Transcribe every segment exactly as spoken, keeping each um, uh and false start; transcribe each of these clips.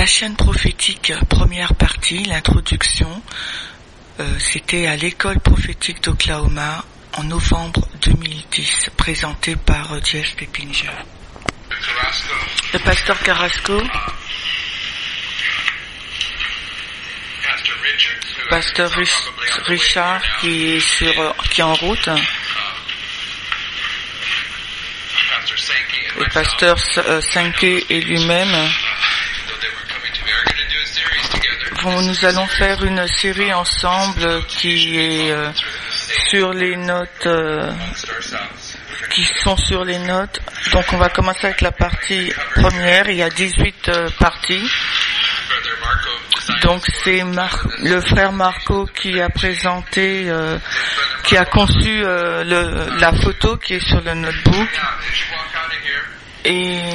La chaîne prophétique, première partie, l'introduction, euh, c'était à l'école prophétique d'Oklahoma en novembre deux mille dix, présentée par euh, Jeff Peppinger. Le pasteur Carrasco, pasteur Richard qui est sur, qui est en route, le pasteur Sankey et lui-même. Bon, nous allons faire une série ensemble qui est euh, sur les notes, euh, qui sont sur les notes. Donc on va commencer avec la partie première. Il y a dix-huit euh, parties. Donc c'est Mar- le frère Marco qui a présenté, euh, qui a conçu euh, le, la photo qui est sur le notebook. Et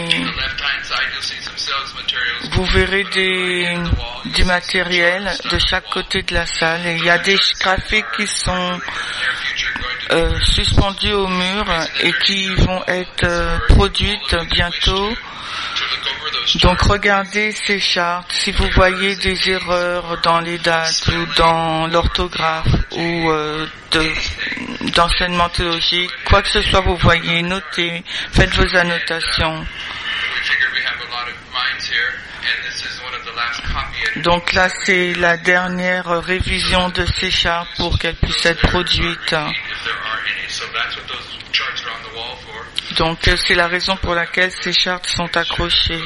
vous verrez des, du matériel de chaque côté de la salle. Et il y a des graphiques qui sont euh, suspendus au mur et qui vont être euh, produites bientôt. Donc regardez ces chartes. Si vous voyez des erreurs dans les dates ou dans l'orthographe ou euh, de, d'enseignement théologique, quoi que ce soit, vous voyez, notez, faites vos annotations. Donc là, c'est la dernière révision de ces chartes pour qu'elles puissent être produites. Donc c'est la raison pour laquelle ces chartes sont accrochées.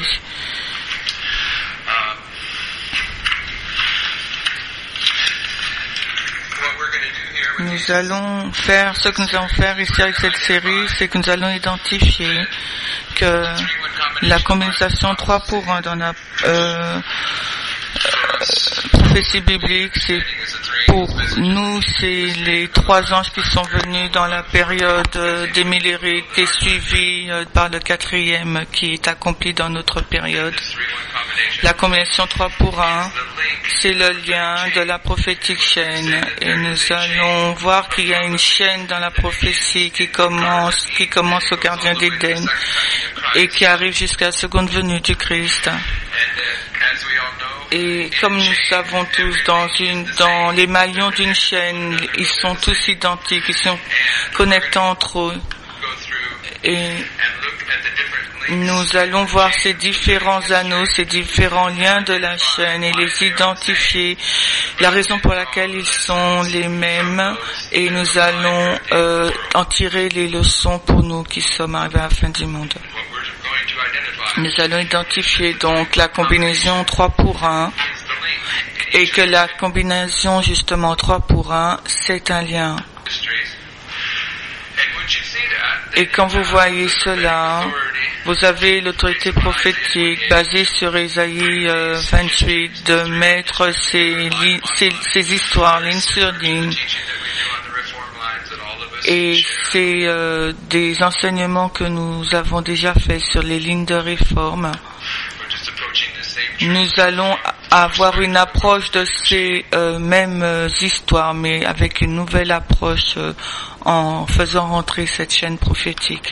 Nous allons faire, ce que nous allons faire ici avec cette série, c'est que nous allons identifier que la combinaison trois pour un dans la euh, prophétie biblique, c'est pour nous, c'est les trois anges qui sont venus dans la période des millériques et suivis par le quatrième qui est accompli dans notre période. La combinaison trois pour un, c'est le lien de la prophétique chaîne. Et nous allons voir qu'il y a une chaîne dans la prophétie qui commence, qui commence au gardien d'Éden et qui arrive jusqu'à la seconde venue du Christ. Et comme nous savons tous, dans une, dans les maillons d'une chaîne, ils sont tous identiques, ils sont connectés entre eux. Et nous allons voir ces différents anneaux, ces différents liens de la chaîne et les identifier, la raison pour laquelle ils sont les mêmes, et nous allons euh, en tirer les leçons pour nous qui sommes arrivés à la fin du monde. Nous allons identifier donc la combinaison trois pour un et que la combinaison justement trois pour un, c'est un lien. Et quand vous voyez cela, vous avez l'autorité prophétique basée sur Ésaïe euh, vingt-huit de mettre ces, li- ces, ces histoires ligne sur ligne. Et c'est euh, des enseignements que nous avons déjà faits sur les lignes de réforme. Nous allons avoir une approche de ces euh, mêmes euh, histoires, mais avec une nouvelle approche euh, en faisant rentrer cette chaîne prophétique.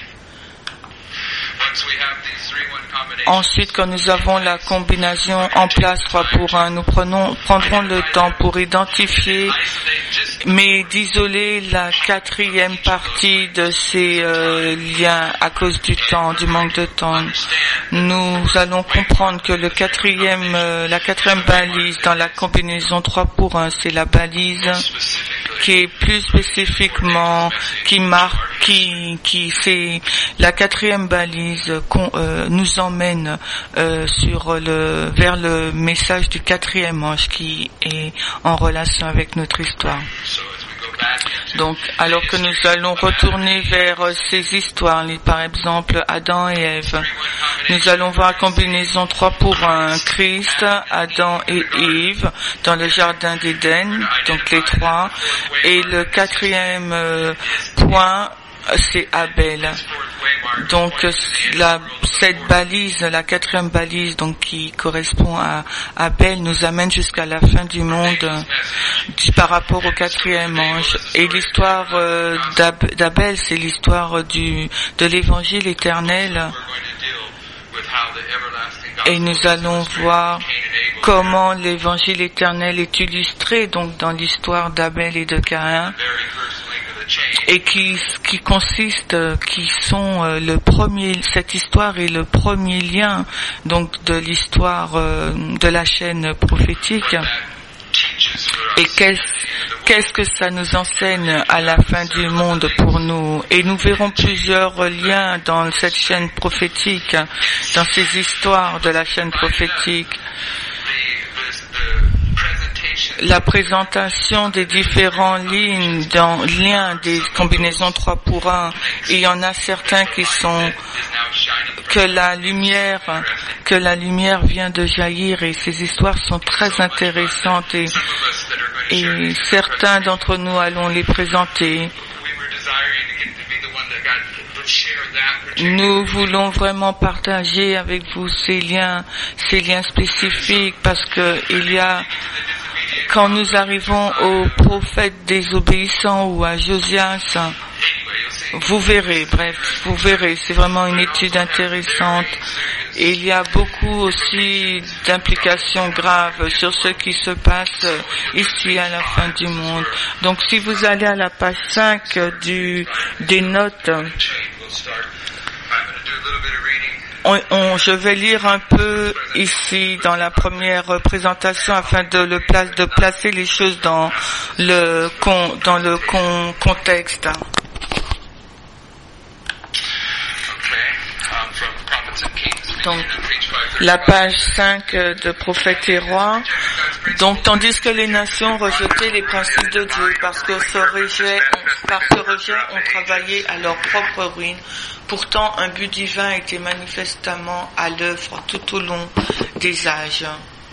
Ensuite, quand nous avons la combinaison en place trois pour un, nous prenons, prendrons le temps pour identifier, mais d'isoler la quatrième partie de ces euh, liens à cause du temps, du manque de temps. Nous allons comprendre que le quatrième, euh, la quatrième balise dans la combinaison trois pour un, c'est la balise qui est plus spécifiquement, qui marque, qui, qui, c'est la quatrième balise qu'on euh, nous emmène euh, sur le, vers le message du quatrième ange qui est en relation avec notre histoire. Donc, alors que nous allons retourner vers ces histoires, par exemple Adam et Ève, nous allons voir la combinaison trois pour un, Christ, Adam et Ève dans le jardin d'Éden, donc les trois, et le quatrième euh, point, c'est Abel. Donc la, cette balise, la quatrième balise, donc qui correspond à Abel, nous amène jusqu'à la fin du monde par rapport au quatrième ange. Et l'histoire euh, d'Ab, d'Abel, c'est l'histoire du de l'évangile éternel. Et nous allons voir comment l'évangile éternel est illustré donc dans l'histoire d'Abel et de Caïn, et qui, qui consiste, qui sont le premier, cette histoire est le premier lien donc de l'histoire de la chaîne prophétique. Et qu'est-ce, qu'est-ce que ça nous enseigne à la fin du monde pour nous? Et nous verrons plusieurs liens dans cette chaîne prophétique, dans ces histoires de la chaîne prophétique. La présentation des différents lignes dans liens des combinaisons trois pour un. Il y en a certains qui sont que la lumière, que la lumière vient de jaillir, et ces histoires sont très intéressantes, et, et certains d'entre nous allons les présenter. Nous voulons vraiment partager avec vous ces liens, ces liens spécifiques, parce que il y a, quand nous arrivons au prophète désobéissant ou à Josias, vous verrez, bref, vous verrez, c'est vraiment une étude intéressante. Et il y a beaucoup aussi d'implications graves sur ce qui se passe ici à la fin du monde. Donc si vous allez à la page cinq du, des notes, On, on, je vais lire un peu ici dans la première présentation afin de, le place, de placer les choses dans le, con, dans le con, contexte. Donc, la page cinq de Prophètes et Rois. Donc, tandis que les nations rejetaient les principes de Dieu parce que ce rejet, par ce rejet, ont travaillé à leur propre ruine. Pourtant, un but divin était manifestement à l'œuvre tout au long des âges.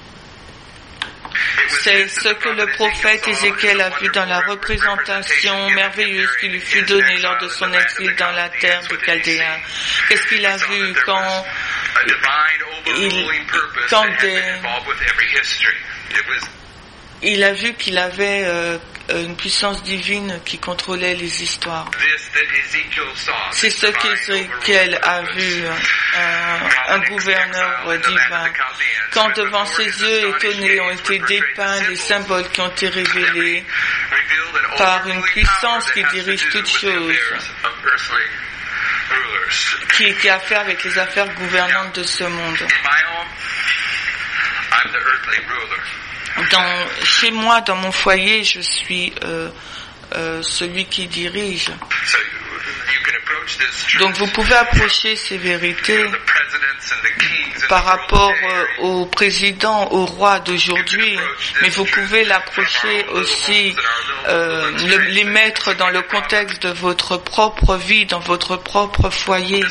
C'est ce que le prophète Ézéchiel a vu dans la représentation merveilleuse qui lui fut donnée lors de son exil dans la terre des Chaldéens. Qu'est-ce qu'il a vu quand il, quand des, il a vu qu'il avait euh, une puissance divine qui contrôlait les histoires. C'est ce qu'Ézéchiel a vu, un, un gouverneur divin. Quand devant ses yeux étonnés ont été dépeints les symboles qui ont été révélés par une puissance qui dirige toutes choses, qui, qui a affaire avec les affaires gouvernantes de ce monde. Dans, chez moi, dans mon foyer, je suis euh, euh, celui qui dirige. Donc vous pouvez approcher ces vérités par rapport euh, au président, au roi d'aujourd'hui, mais vous pouvez l'approcher aussi, euh, le, les mettre dans le contexte de votre propre vie, dans votre propre foyer.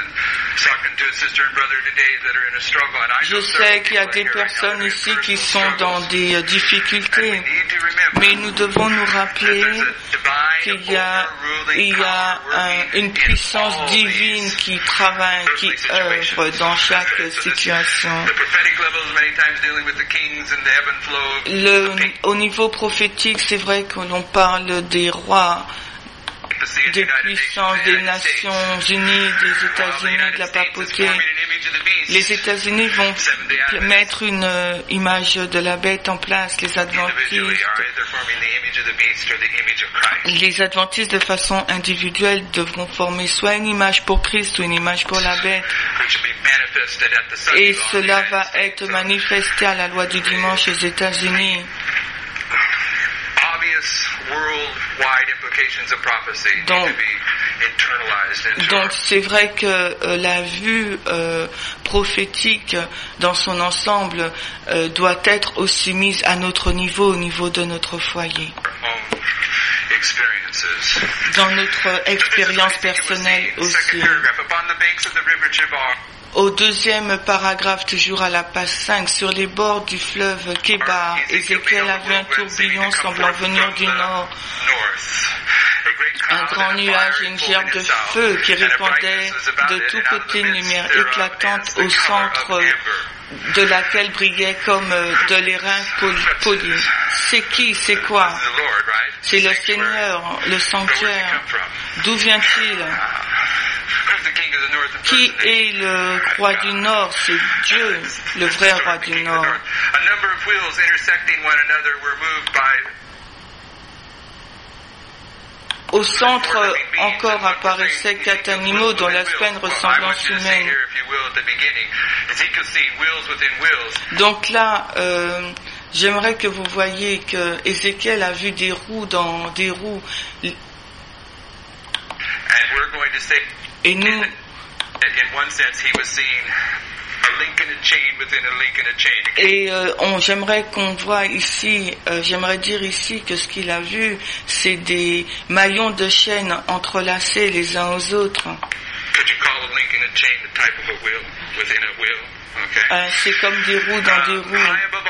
Je sais qu'il y a des personnes ici qui sont dans des euh, difficultés, mais nous devons nous rappeler qu'il y a, il y a un, une puissance divine qui travaille, qui œuvre dans chaque situation. Le, au niveau prophétique, c'est vrai que l'on parle des rois, des puissances, des Nations Unies, des États-Unis, de la papauté. Les États-Unis vont mettre une euh, image de la bête en place. Les adventistes, les adventistes de façon individuelle devront former soit une image pour Christ ou une image pour la bête. Et cela va être manifesté à la loi du dimanche aux États-Unis. Donc, donc c'est vrai que euh, la vue euh, prophétique dans son ensemble euh, doit être aussi mise à notre niveau, au niveau de notre foyer, dans notre expérience personnelle aussi. Au deuxième paragraphe, toujours à la page cinq, sur les bords du fleuve Kébar, Ézéchiel a vu un tourbillon semblant venir du nord, un grand nuage et une gerbe de feu qui répandait de tous côtés une lumière éclatante au centre de laquelle brillait comme de l'airain poli. C'est qui? C'est quoi? C'est le Seigneur, le sanctuaire. D'où vient-il? Qui est le roi du Nord? C'est Dieu, le vrai roi du Nord. Au centre encore apparaissaient quatre animaux dont l'aspect a une ressemblance humaine. Donc là, euh, j'aimerais que vous voyiez que Ézéchiel a vu des roues dans des roues. Et nous, et euh, on, j'aimerais qu'on voit ici, euh, j'aimerais dire ici que ce qu'il a vu, c'est des maillons de chaîne entrelacés les uns aux autres. Euh, c'est comme des roues dans des roues.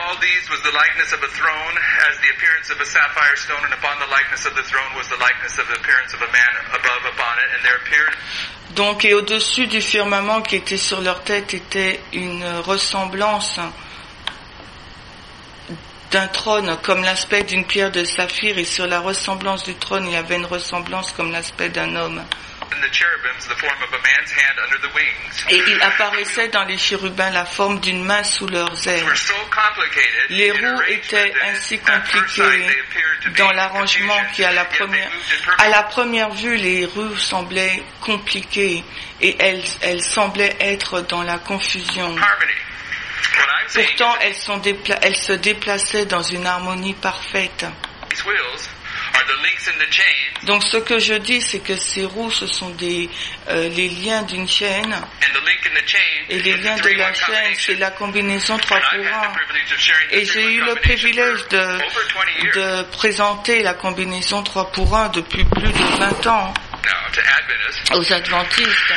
Donc, et au-dessus du firmament qui était sur leur tête était une ressemblance d'un trône comme l'aspect d'une pierre de saphir, et sur la ressemblance du trône il y avait une ressemblance comme l'aspect d'un homme. Et il apparaissait dans les chérubins la forme d'une main sous leurs ailes. Les roues étaient ainsi compliquées dans l'arrangement qui, à la première, à la première vue, les roues semblaient compliquées et elles, elles semblaient être dans la confusion. Pourtant, elles, sont dépla- elles se déplaçaient dans une harmonie parfaite. Donc ce que je dis, c'est que ces roues, ce sont des, euh, les liens d'une chaîne, et les liens de la chaîne, c'est la combinaison trois pour un. Et j'ai eu le privilège de, de présenter la combinaison trois pour un depuis plus de vingt ans aux adventistes.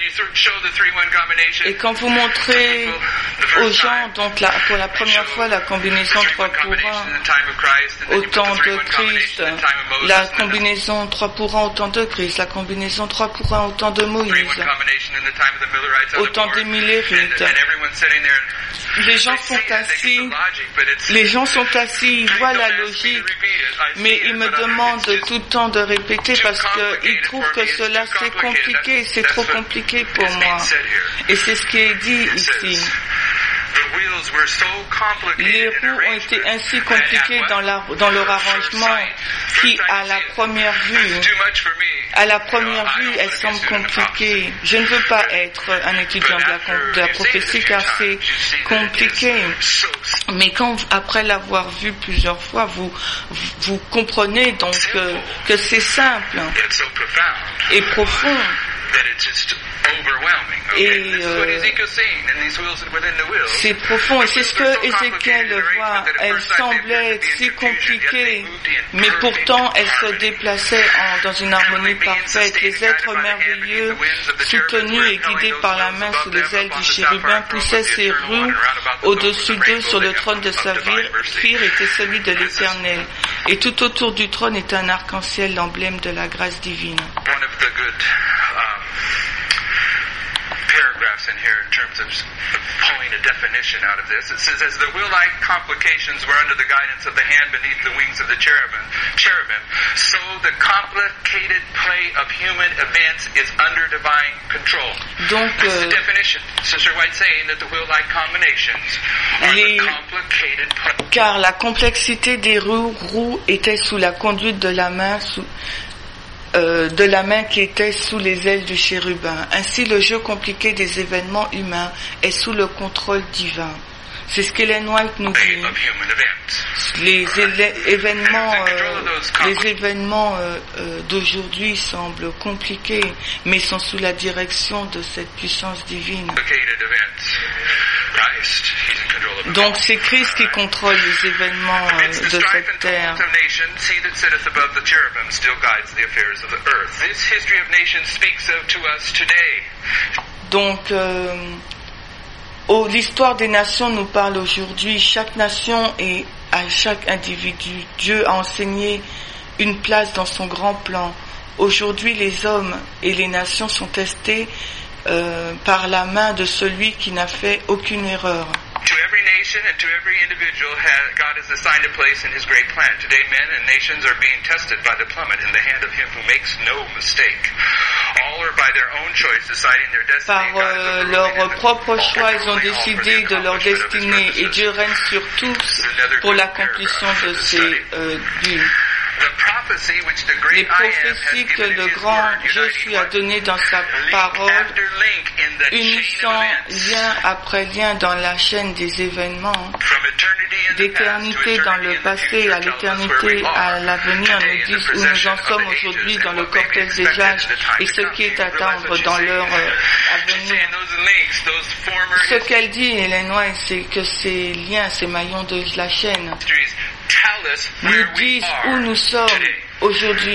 Et quand vous montrez aux gens, donc la, pour la première fois, la combinaison trois pour un au temps de Christ, la combinaison trois pour un au temps de Christ, la combinaison trois pour un au temps de Moïse, au temps des Millérites, les gens sont assis, les gens sont assis, ils voient la logique, mais ils me demandent tout le temps de répéter parce qu'ils trouvent que cela c'est compliqué, c'est trop compliqué pour moi. Et c'est ce qui est dit ici. Les roues ont été ainsi compliquées dans, la, dans leur arrangement qui, à la première vue, à la première vue, elles semblent compliquées. Je ne veux pas être un étudiant de la, de la prophétie car c'est compliqué. Mais quand, après l'avoir vu plusieurs fois, vous, vous comprenez donc que, que c'est simple et profond. Et euh, c'est profond, et c'est ce que Ézéchiel voit. Elles semblaient si compliquées, mais pourtant elles se déplaçaient en, dans une harmonie parfaite. Les êtres merveilleux, soutenus et guidés par la main sous les ailes du chérubin, poussaient ses roues au-dessus d'eux sur le trône de saphir était celui de l'Éternel. Et tout autour du trône était un arc-en-ciel, l'emblème de la grâce divine. Paragraphs in here in terms of pulling a definition out of this. It says, as the will-like complications were under the guidance of the hand beneath the wings of the cherubim, cherubim, so the complicated play of human events is under divine control. Donc, this is euh, the definition. Sister White saying that the will-like combinations are les, the complicated play. Car la complexité des roues, roues était sous la conduite de la main, sous Euh, de la main qui était sous les ailes du chérubin. Ainsi, le jeu compliqué des événements humains est sous le contrôle divin. C'est ce qu'Ellen White nous dit. Les élè- événements, euh, les événements euh, euh, d'aujourd'hui semblent compliqués, mais sont sous la direction de cette puissance divine. Donc c'est Christ qui contrôle les événements euh, de cette terre. Donc euh, oh, l'histoire des nations nous parle aujourd'hui. Chaque nation et à chaque individu, Dieu a enseigné une place dans son grand plan. Aujourd'hui, les hommes et les nations sont testés euh, par la main de celui qui n'a fait aucune erreur. To every every nation and to every individual, God has assigned a place in His great plan. Today, men and nations are being tested by the plummet in the hand of Him who makes no mistake. All are by their own choice deciding their destiny. Par euh, leur propre choix, ils ont décidé de leur destinée et Dieu règne sur tous pour l'accomplissement de ses euh, buts. Les prophéties que le grand Josué a données dans sa parole, unissant lien après lien dans la chaîne des événements, d'éternité dans le passé à l'éternité à l'avenir, nous disent où nous en sommes aujourd'hui dans le cortège des âges et ce qui est à attendre dans l'heure avenir. Ce qu'elle dit, Hélène White, c'est que ces liens, ces maillons de la chaîne, nous disent où nous sommes aujourd'hui.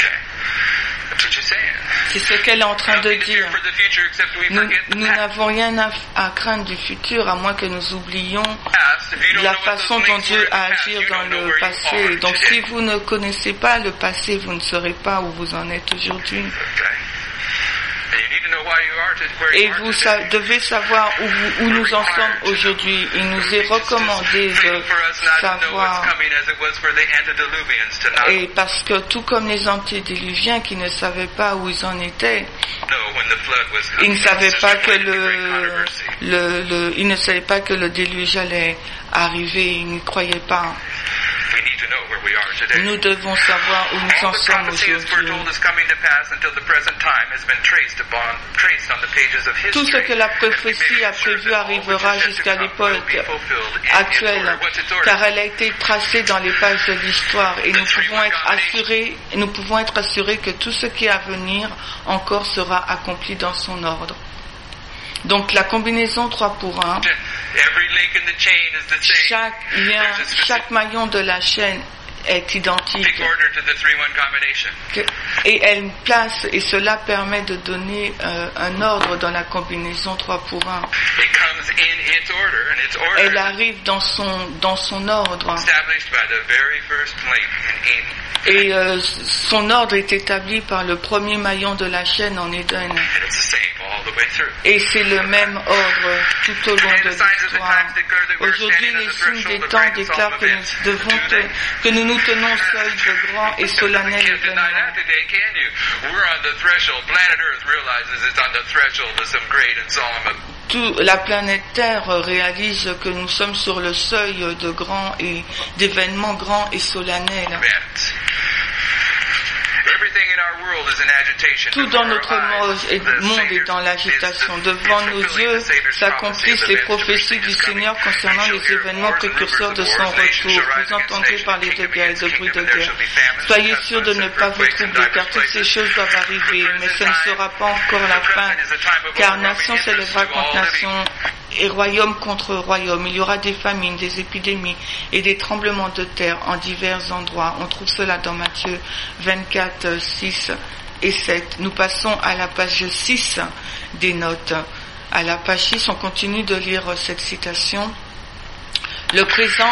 C'est ce qu'elle est en train de dire. Nous, nous n'avons rien à, à craindre du futur, à moins que nous oublions la façon dont Dieu a agi dans le passé. Donc si vous ne connaissez pas le passé, vous ne saurez pas où vous en êtes aujourd'hui. Et vous sa- devez savoir où, vous, où nous en sommes aujourd'hui. Il nous est recommandé de savoir, et parce que tout comme les antédiluviens qui ne savaient pas où ils en étaient, ils ne savaient pas que le, le, le ils ne savaient pas que le déluge allait arriver, ils n'y croyaient pas. Nous devons savoir où nous en sommes aujourd'hui. Tout ce que la prophétie a prévu arrivera jusqu'à l'époque actuelle, car elle a été tracée dans les pages de l'histoire, et nous pouvons être assurés, nous pouvons être assurés que tout ce qui est à venir encore sera accompli dans son ordre. Donc la combinaison trois pour un, chaque lien, chaque maillon de la chaîne est identique et elle place, et cela permet de donner euh, un ordre dans la combinaison trois pour un. Elle arrive dans son, dans son ordre et euh, son ordre est établi par le premier maillon de la chaîne en Éden, et c'est le même ordre tout au long de l'histoire. Aujourd'hui, les signes des temps déclarent que nous devons te, que nous nous tenons seuls de grands et solennels événements. Tout, la planète Terre réalise que nous sommes sur le seuil de grands et d'événements grands et solennels. Tout dans notre monde est dans l'agitation. Devant nos yeux s'accomplissent les prophéties du Seigneur concernant les événements précurseurs de son retour. Vous entendrez parler de guerre et de bruit de guerre. Soyez sûrs de ne pas vous troubler, car toutes ces choses doivent arriver, mais ce ne sera pas encore la fin, car nation s'élèvera contre nation et royaume contre royaume. Il y aura des famines, des épidémies et des tremblements de terre en divers endroits. On trouve cela dans Matthieu vingt-quatre, six et sept. Nous passons à la page six des notes. À la page six, on continue de lire cette citation. Le présent,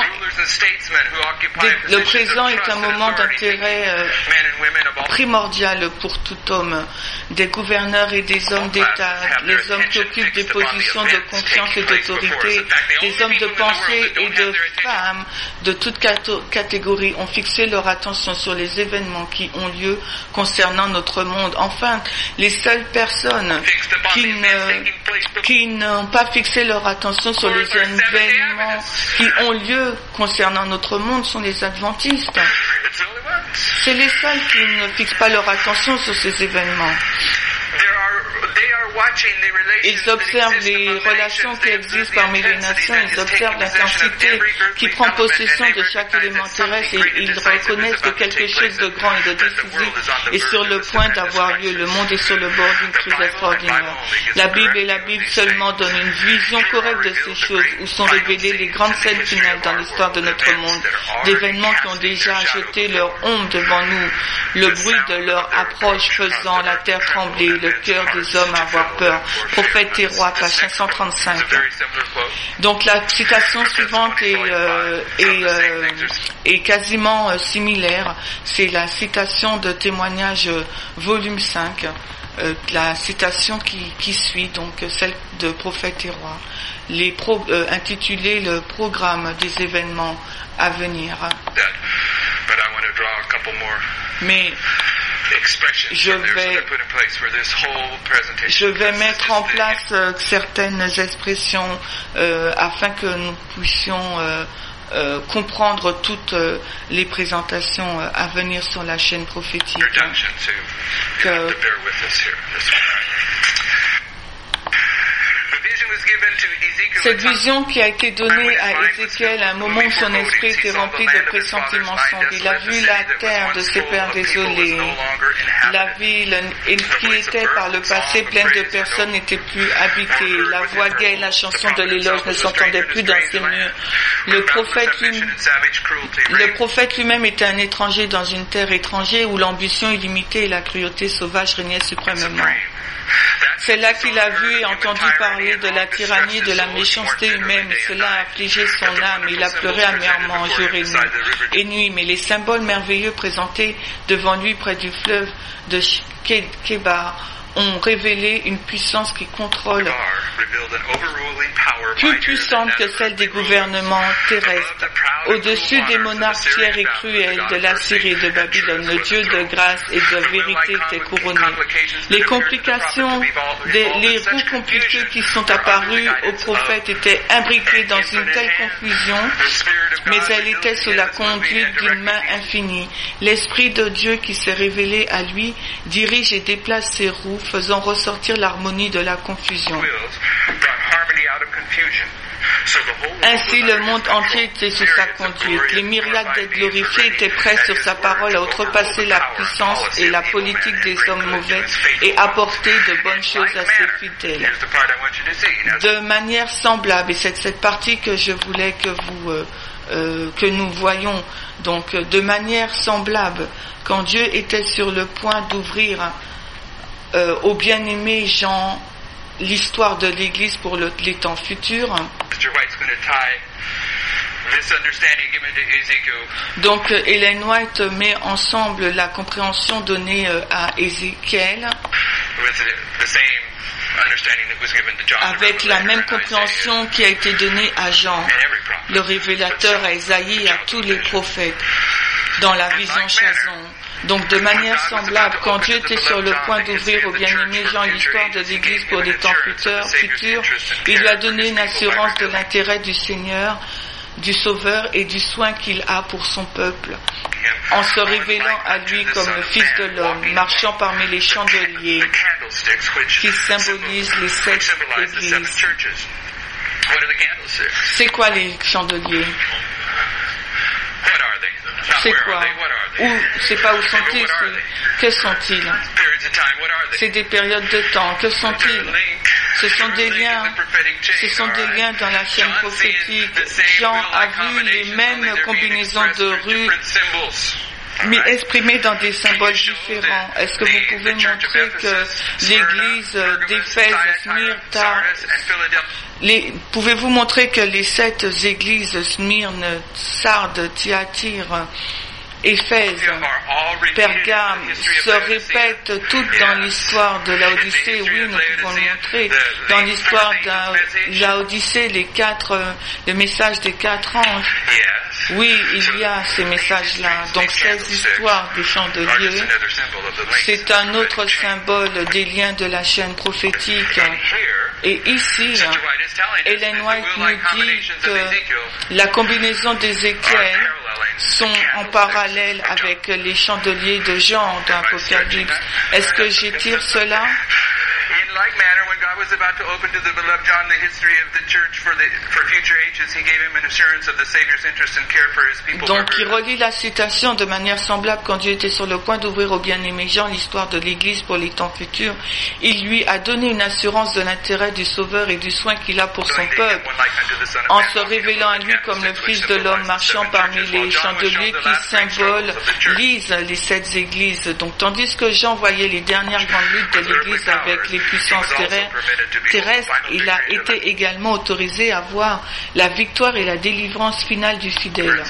le présent est un moment d'intérêt euh, primordial pour tout homme. Des gouverneurs et des hommes d'État, les hommes qui occupent des positions de confiance et d'autorité, des hommes de pensée et de femmes de toutes catégories ont fixé leur attention sur les événements qui ont lieu concernant notre monde. Enfin, les seules personnes qui ne, qui n'ont pas fixé leur attention sur les événements qui ont lieu concernant notre monde sont les adventistes. C'est les seuls qui ne fixent pas leur attention sur ces événements. Ils observent les relations qui existent parmi les nations, ils observent l'intensité qui prend possession de chaque élément terrestre et ils reconnaissent que quelque chose de grand et de décisif est sur le point d'avoir lieu. Le monde est sur le bord d'une crise extraordinaire. La Bible et la Bible seulement donnent une vision correcte de ces choses où sont révélées les grandes scènes finales dans l'histoire de notre monde, d'événements qui ont déjà jeté leur ombre devant nous, le bruit de leur approche faisant la terre trembler, le cœur des hommes avoir peur. Prophète et roi, page cinq cent trente-cinq. Donc la citation suivante est, euh, est, euh, est quasiment euh, similaire. C'est la citation de Témoignage euh, volume cinq, euh, la citation qui, qui suit, donc celle de Prophète et Roi, les pro, euh, intitulée le programme des événements à venir. Mais je vais, je vais mettre en place euh, certaines expressions euh, afin que nous puissions euh, euh, comprendre toutes euh, les présentations euh, à venir sur la chaîne prophétique. Que, Cette vision qui a été donnée à Ézéchiel à un moment où son esprit était rempli de pressentiments sombres. Il a vu la terre de ses pères désolés. La ville qui était par le passé pleine de personnes n'était plus habitée. La voix gaie, la chanson de l'éloge ne s'entendait plus dans ses murs. Le prophète, lui, le prophète lui-même était un étranger dans une terre étrangère où l'ambition illimitée et la cruauté sauvage régnaient suprêmement. C'est là qu'il a vu et entendu parler de la tyrannie, de la méchanceté humaine. Cela a affligé son âme. Il a pleuré amèrement jour et nuit. Et nuit. Mais les symboles merveilleux présentés devant lui près du fleuve de Kébar ont révélé une puissance qui contrôle, plus puissante que celle des gouvernements terrestres, au-dessus des monarques fiers et cruels de l'Assyrie et de Babylone. Le Dieu de grâce et de vérité était couronné. Les complications, des, les roues compliquées qui sont apparues aux prophètes étaient imbriquées dans une telle confusion, mais elles étaient sous la conduite d'une main infinie. L'Esprit de Dieu qui s'est révélé à lui dirige et déplace ces roues, faisant ressortir l'harmonie de la confusion. Ainsi, le monde entier était sous sa conduite. Les myriades d'êtres glorifiés étaient prêts sur sa parole à outrepasser la puissance et la politique des hommes mauvais et apporter de bonnes choses à ses fidèles. De manière semblable, et c'est cette partie que je voulais que vous, euh, euh, que nous voyons, donc de manière semblable, quand Dieu était sur le point d'ouvrir euh, au bien-aimé Jean l'histoire de l'Église pour le, les temps futurs. Donc Ellen White met ensemble la compréhension donnée à Ézéchiel avec la même compréhension qui a été donnée à Jean, le révélateur, à Ésaïe et à tous les prophètes dans la vision Chazon. Donc de manière semblable, quand Dieu était sur le point d'ouvrir au bien-aimé Jean l'histoire de l'Église pour les temps futurs, futurs, il lui a donné une assurance de l'intérêt du Seigneur, du Sauveur et du soin qu'il a pour son peuple, en se révélant à lui comme le Fils de l'homme, marchant parmi les chandeliers qui symbolisent les sept églises. C'est quoi les chandeliers? C'est quoi? Où, c'est pas où sont-ils, c'est, que sont-ils? C'est des périodes de temps. Que sont-ils? Ce sont des liens. Ce sont des liens dans la chaîne prophétique. Jean a vu les mêmes combinaisons de rues, mais exprimées dans des symboles différents. Est-ce que vous pouvez montrer que l'église d'Éphèse, Smyrne, les, pouvez-vous montrer que les sept églises, Smyrne, Sardes, Thyatire, Éphèse, Pergame, se répètent toutes dans l'histoire de l'Odyssée? Oui, nous pouvons le montrer. Dans l'histoire de l'Odyssée, les quatre, le message des quatre anges. Oui, il y a ces messages-là. Donc, ces histoires des chandeliers, c'est un autre symbole des liens de la chaîne prophétique. Et ici, Ellen White nous dit que la combinaison d'Ézéchiel sont en parallèle avec les chandeliers de Jean dans l'Apocalypse. Est-ce que j'étire cela? In like manner, when God was about to open to the beloved John the history of the church for the for future ages, He gave him an assurance of the Savior's interest and care for His people. Donc, il relie la citation de manière semblable quand Dieu était sur le point d'ouvrir au bien-aimé Jean l'histoire de l'Église pour les temps futurs. Il lui a donné une assurance de l'intérêt du Sauveur et du soin qu'il a pour son peuple, en se révélant à lui comme le Fils de l'homme marchant parmi les chandeliers qui symbolisent les sept églises. Donc, tandis que Jean voyait les dernières grandes luttes de l'Église avec les puissances terrestres, terrestre, il a été également autorisé à voir la victoire et la délivrance finale du fidèle.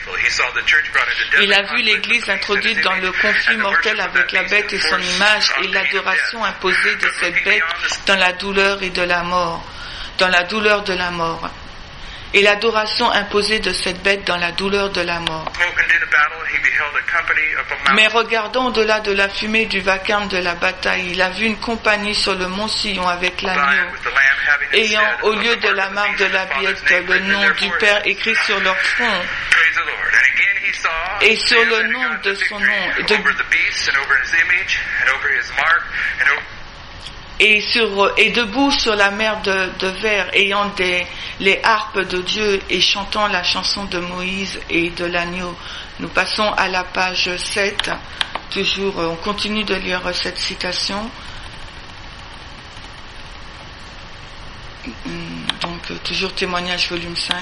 Il a vu l'Église introduite dans le conflit mortel avec la bête et son image et l'adoration imposée de cette bête dans la douleur et de la mort, dans la douleur de la mort. Et l'adoration imposée de cette bête dans la douleur de la mort. Mais regardant au-delà de la fumée du vacarme de la bataille, il a vu une compagnie sur le mont Sion avec l'agneau, ayant au lieu de la marque de la bête le nom du Père écrit sur leur front, et sur le nom de son nom, de, et, sur, et debout sur la mer de, de verre, ayant des, les harpes de Dieu et chantant la chanson de Moïse et de l'agneau. Nous passons à la page sept, toujours, on continue de lire cette citation. Donc, toujours témoignage volume cinq.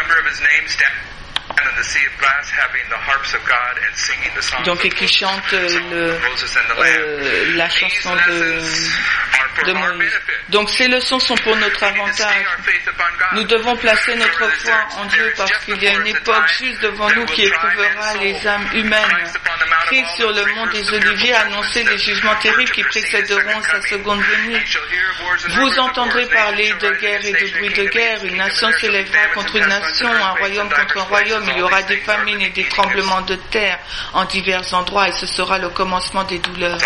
Donc, et qui chante le, euh, la chanson de, de Moïse. Donc, ces leçons sont pour notre avantage. Nous devons placer notre foi en Dieu parce qu'il y a une époque juste devant nous qui éprouvera les âmes humaines. Christ sur le mont des Oliviers a annoncé les jugements terribles qui précéderont sa seconde venue. Vous entendrez parler de guerre et de bruit de guerre. Une nation s'élèvera contre une nation, un royaume contre un royaume. Il y aura des famines et des tremblements de terre en divers endroits et ce sera le commencement des douleurs.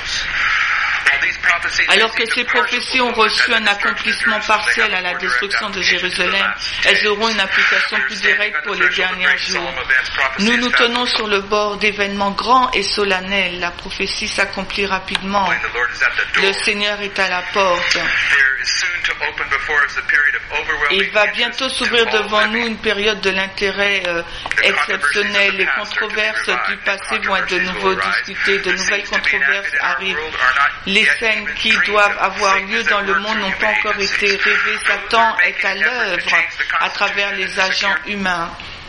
Alors que ces prophéties ont reçu un accomplissement partiel à la destruction de Jérusalem, elles auront une application plus directe pour les derniers jours. Nous nous tenons sur le bord d'événements grands et solennels. La prophétie s'accomplit rapidement. Le Seigneur est à la porte. Il va bientôt s'ouvrir devant nous une période de l'intérêt euh, exceptionnel. Les controverses du passé vont être de nouveau discutées. De nouvelles controverses arrivent. Les scènes qui doivent avoir lieu dans le monde n'ont pas encore été rêvées. Satan est à l'œuvre à travers les agents humains.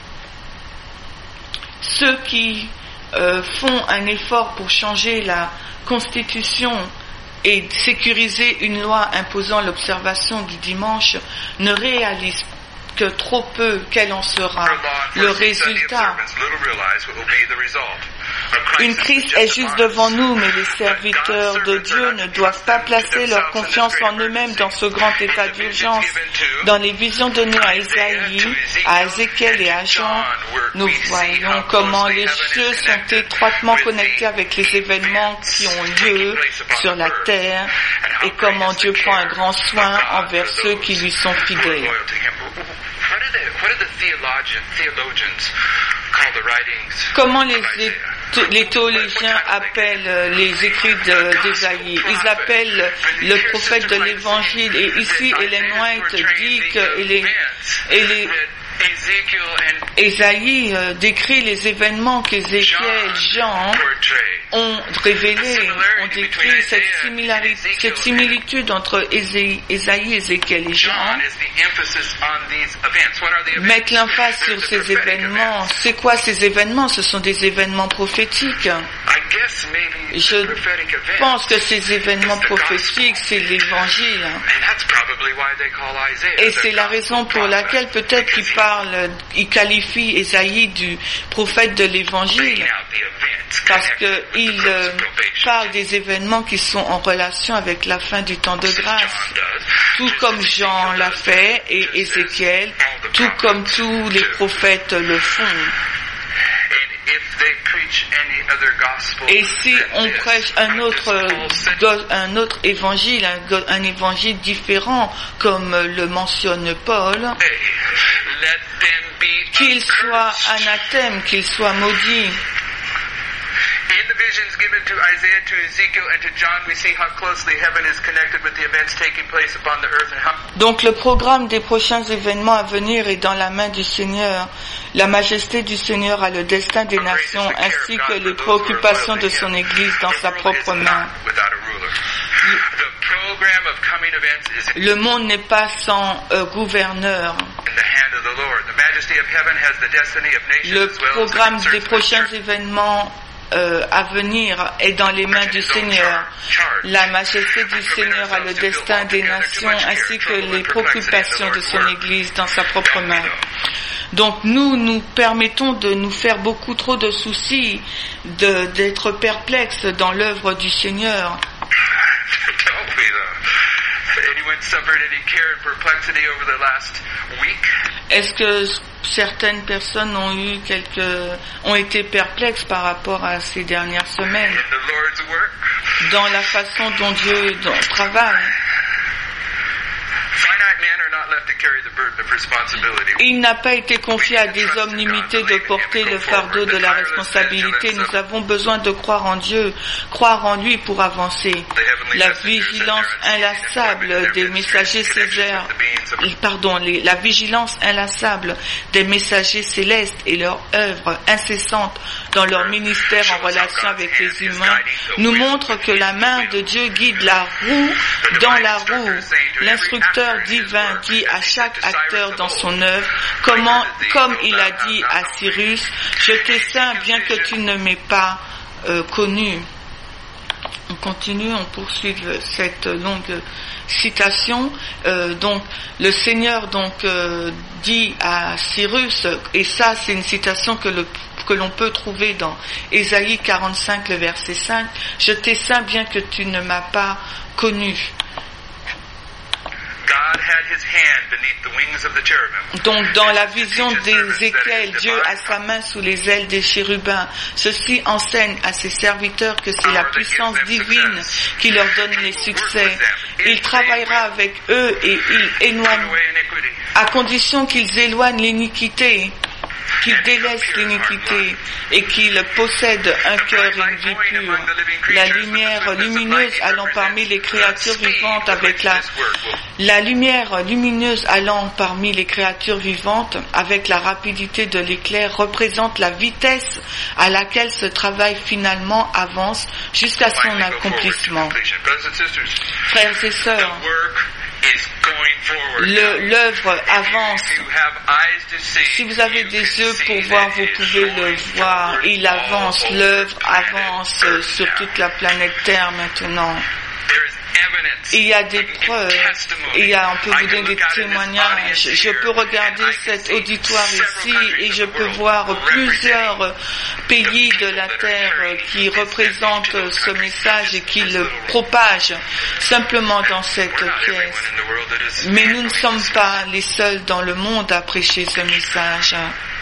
Ceux qui euh, font un effort pour changer la Constitution et sécuriser une loi imposant l'observation du dimanche ne réalisent que trop peu quel en sera le résultat. Une crise est juste devant nous, mais les serviteurs de Dieu ne doivent pas placer leur confiance en eux-mêmes dans ce grand état d'urgence. Dans les visions données à Isaïe, à Ézéchiel et à Jean, nous voyons comment les cieux sont étroitement connectés avec les événements qui ont lieu sur la terre et comment Dieu prend un grand soin envers ceux qui lui sont fidèles. Comment les, les théologiens appellent les écrits d'Ésaïe? Ils appellent le prophète de l'Évangile. Et ici, Ellen White dit que les, et les Ésaïe euh, décrit les événements qu'Ézéchiel, Jean ont révélés, ont décrit cette, similarité, cette similitude entre Ésaïe, Ézéchiel et Jean, mettent l'emphase sur ces événements. C'est quoi ces événements? Ce sont des événements prophétiques. Je pense que ces événements prophétiques, c'est l'Évangile. Et c'est la raison pour laquelle peut-être qu'ils parlent, ils qualifient Ésaïe du prophète de l'Évangile, parce qu'il euh, parle des événements qui sont en relation avec la fin du temps de grâce, tout comme Jean l'a fait et Ézéchiel, tout comme tous les prophètes le font. Et si on prêche un autre, un autre évangile, un, un évangile différent, comme le mentionne Paul, qu'il soit anathème, qu'il soit maudit. In the visions given to Isaiah, to Ezekiel, and to John, we see how closely heaven is connected with the events taking place upon the earth and how... Donc le programme des prochains événements à venir est dans la main du Seigneur. La majesté du Seigneur a le destin des nations ainsi que les préoccupations de son Église dans sa propre main. Le monde n'est pas sans euh, gouverneur. Le programme des prochains événements euh, à venir est dans les mains du Seigneur. La majesté du Seigneur a le destin des nations ainsi que les préoccupations de son Église dans sa propre main. Donc nous nous permettons de nous faire beaucoup trop de soucis, de, d'être perplexes dans l'œuvre du Seigneur. Est-ce que certaines personnes ont eu quelques, ont été perplexes par rapport à ces dernières semaines dans la façon dont Dieu dont, travaille? Il n'a pas été confié à des hommes limités de porter le fardeau de la responsabilité. Nous avons besoin de croire en Dieu, croire en lui pour avancer. La vigilance inlassable des messagers célestes, pardon, les, la vigilance inlassable des messagers célestes et leur œuvre incessante dans leur ministère en relation avec les humains nous montre que la main de Dieu guide la roue dans la roue. L'instructeur divin dit à chaque acteur dans son œuvre, comment, comme il a dit à Cyrus, je t'ai saint bien que tu ne m'aies pas euh, connu. On continue, on poursuit cette longue citation. Euh, donc, le Seigneur donc euh, dit à Cyrus, et ça c'est une citation que le que l'on peut trouver dans Ésaïe quarante-cinq, le verset cinq, je t'ai saint bien que tu ne m'as pas connu. Donc dans la vision d'Ézéchiel, Dieu a sa main sous les ailes des chérubins. Ceci enseigne à ses serviteurs que c'est la puissance divine qui leur donne les succès. Il travaillera avec eux et il éloigne, à condition qu'ils éloignent l'iniquité, qu'ils délaissent l'iniquité et qu'ils possèdent un cœur et une vie pure. La lumière lumineuse allant parmi les créatures vivantes avec la, la lumière lumineuse allant parmi les créatures vivantes avec la rapidité de l'éclair représente la vitesse à laquelle ce travail finalement avance jusqu'à son accomplissement. Frères et sœurs, Le, l'œuvre avance. Si vous avez des yeux pour voir, vous pouvez le voir. Il avance, l'œuvre avance sur toute la planète Terre maintenant. Il y a des preuves, il y a, on peut vous donner des témoignages. Je peux regarder cet auditoire ici et je peux voir plusieurs pays de la terre qui représentent ce message et qui le propagent simplement dans cette pièce. Mais nous ne sommes pas les seuls dans le monde à prêcher ce message.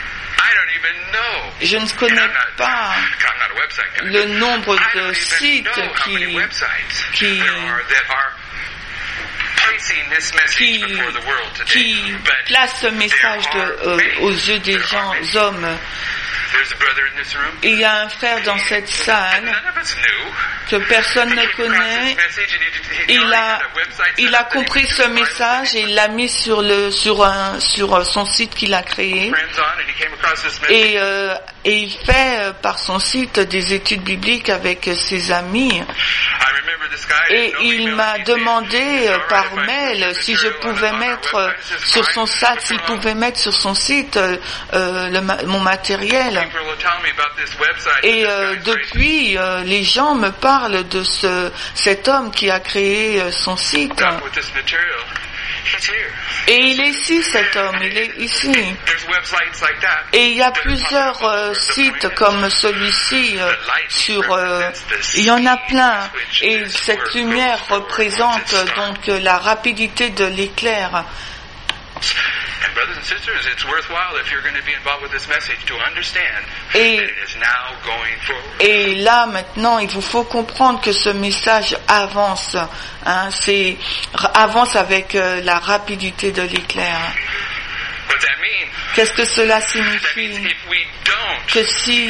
Je ne connais pas le nombre de sites qui, qui, qui, qui placent ce message de, euh, aux yeux des gens, hommes. Il y a un frère dans cette salle que personne ne connaît. Il a, il a compris ce message et il l'a mis sur le, sur un, sur son site qu'il a créé. Et, euh, et il fait par son site des études bibliques avec ses amis. Et il m'a demandé par mail si je pouvais mettre sur son site, s'il pouvait mettre sur son site euh, le, mon matériel. Et euh, depuis, euh, les gens me parlent de ce, cet homme qui a créé euh, son site. Et il est ici, cet homme, il est ici. Et il y a plusieurs euh, sites comme celui-ci euh, sur... Euh, il y en a plein. Et cette lumière représente donc la rapidité de l'éclair. Et, et là maintenant, il vous faut comprendre que ce message avance, hein, c'est avance avec euh, la rapidité de l'éclair. Qu'est-ce que cela signifie? Que si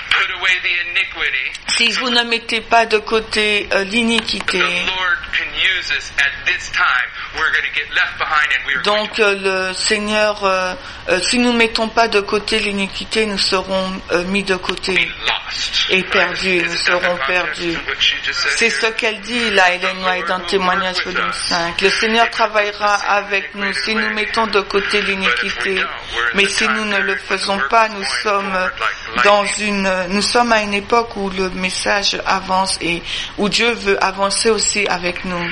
si vous ne mettez pas de côté euh, l'iniquité, Donc euh, le Seigneur, euh, euh, si nous ne mettons pas de côté l'iniquité, nous serons euh, mis de côté et perdus, nous serons perdus. C'est ce qu'elle dit là, Ellen White, dans Témoignage volume cinq. Le Seigneur travaillera avec nous si nous mettons de côté l'iniquité. Mais si nous ne le faisons pas, nous sommes dans une, nous sommes à une époque où le message avance et où Dieu veut avancer aussi avec nous.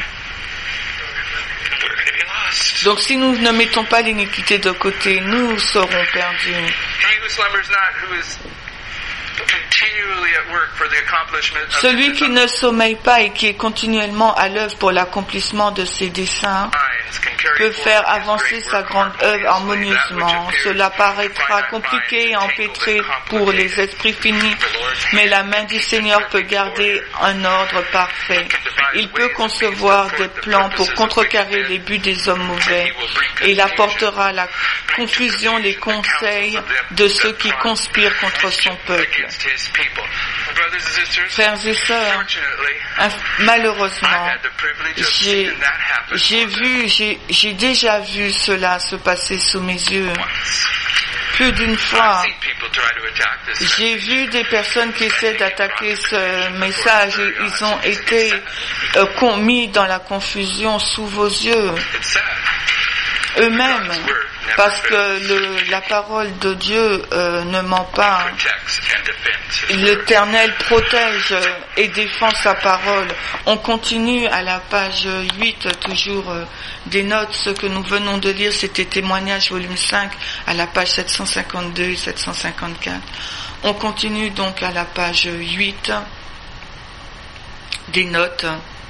Donc si nous ne mettons pas l'iniquité de côté, nous serons perdus. Celui qui ne sommeille pas et qui est continuellement à l'œuvre pour l'accomplissement de ses desseins peut faire avancer sa grande œuvre harmonieusement. Cela paraîtra compliqué et empêtré pour les esprits finis, mais la main du Seigneur peut garder un ordre parfait. Il peut concevoir des plans pour contrecarrer les buts des hommes mauvais, et il apportera la confusion, les conseils de ceux qui conspirent contre son peuple. Frères et sœurs, malheureusement, j'ai, j'ai vu, j'ai, j'ai déjà vu cela se passer sous mes yeux. Plus d'une fois, j'ai vu des personnes qui essaient d'attaquer ce message et ils ont été euh, mis dans la confusion sous vos yeux. Eux-mêmes, parce que le, la parole de Dieu euh, ne ment pas. L'Éternel protège et défend sa parole. On continue à la page huit, toujours euh, des notes. Ce que nous venons de lire, c'était Témoignage volume cinq, à la page sept cent cinquante-deux et sept cent cinquante-quatre. On continue donc à la page huit, des notes.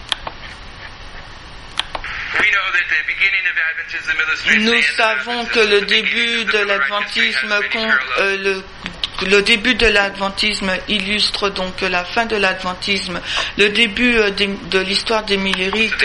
Nous savons que le début de l'adventisme, euh, le, le début de l'adventisme illustre donc la fin de l'adventisme, le début euh, de, de l'histoire des Millerites.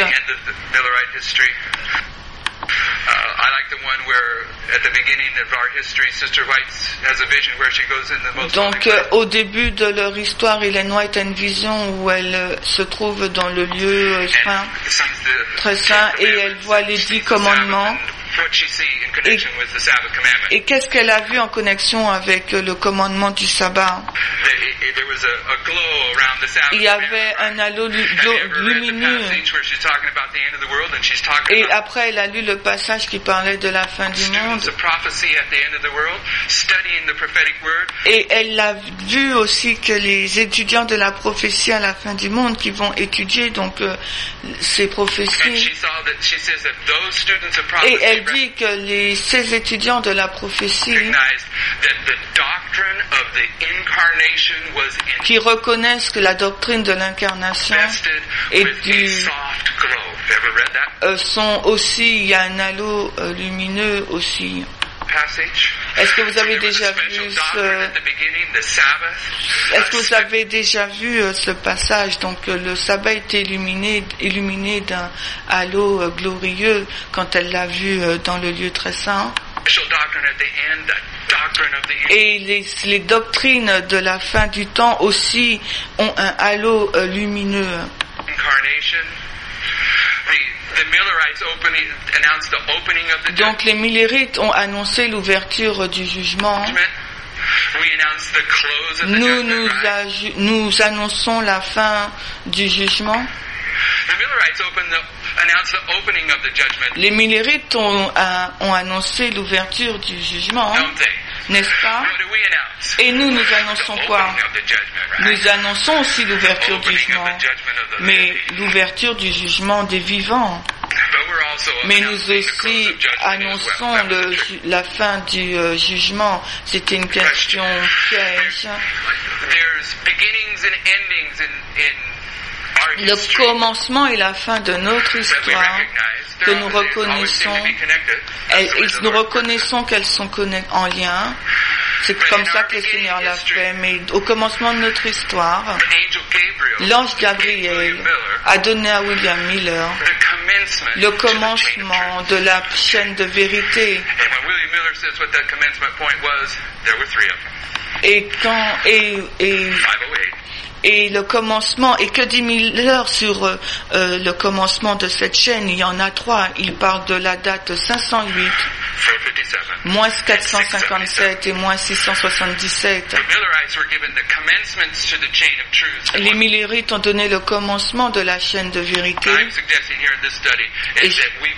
Donc, euh, au début de leur histoire, Ellen White a une vision où elle euh, se trouve dans le lieu euh, saint, très saint, et elle voit les dix commandements. Et, et qu'est-ce qu'elle a vu en connexion avec le commandement du sabbat? Il y avait un halo lumineux. Et après, elle a lu le passage qui parlait de la fin du monde. Et elle a vu aussi que les étudiants de la prophétie à la fin du monde qui vont étudier donc euh, ces prophéties. Et elle dit que les, ces étudiants de la prophétie qui reconnaissent que la doctrine de l'incarnation et du euh, sont aussi, il y a un halo euh, lumineux aussi. Est-ce que vous avez déjà vu ce, est-ce que vous avez déjà vu euh, ce passage? Donc euh, le sabbat était illuminé, illuminé d'un halo euh, glorieux quand elle l'a vu euh, dans le lieu très saint. Et les, les doctrines de la fin du temps aussi ont un halo euh, lumineux. Donc les Millerites ont annoncé l'ouverture du jugement. Nous, nous, aju- nous annonçons la fin du jugement. Les Millerites ont, a, ont annoncé l'ouverture du jugement, n'est-ce pas? Et nous, nous annonçons quoi? Nous annonçons aussi l'ouverture du jugement, mais l'ouverture du jugement des vivants. Mais nous aussi annonçons le, la fin du euh, jugement. C'était une question piège. Le commencement et la fin de notre histoire que nous reconnaissons, elles, nous reconnaissons qu'elles sont en lien. C'est comme ça que le Seigneur l'a fait. Mais au commencement de notre histoire, l'ange Gabriel a donné à William Miller le commencement de la chaîne de vérité. Et quand et, et Et le commencement, et que dit Miller sur euh, euh, le commencement de cette chaîne? Il y en a trois. Il parle de la date cinq cent huit, moins quatre cent cinquante-sept et moins six cent soixante-dix-sept. Les Millerites ont donné le commencement de la chaîne de vérité. Et,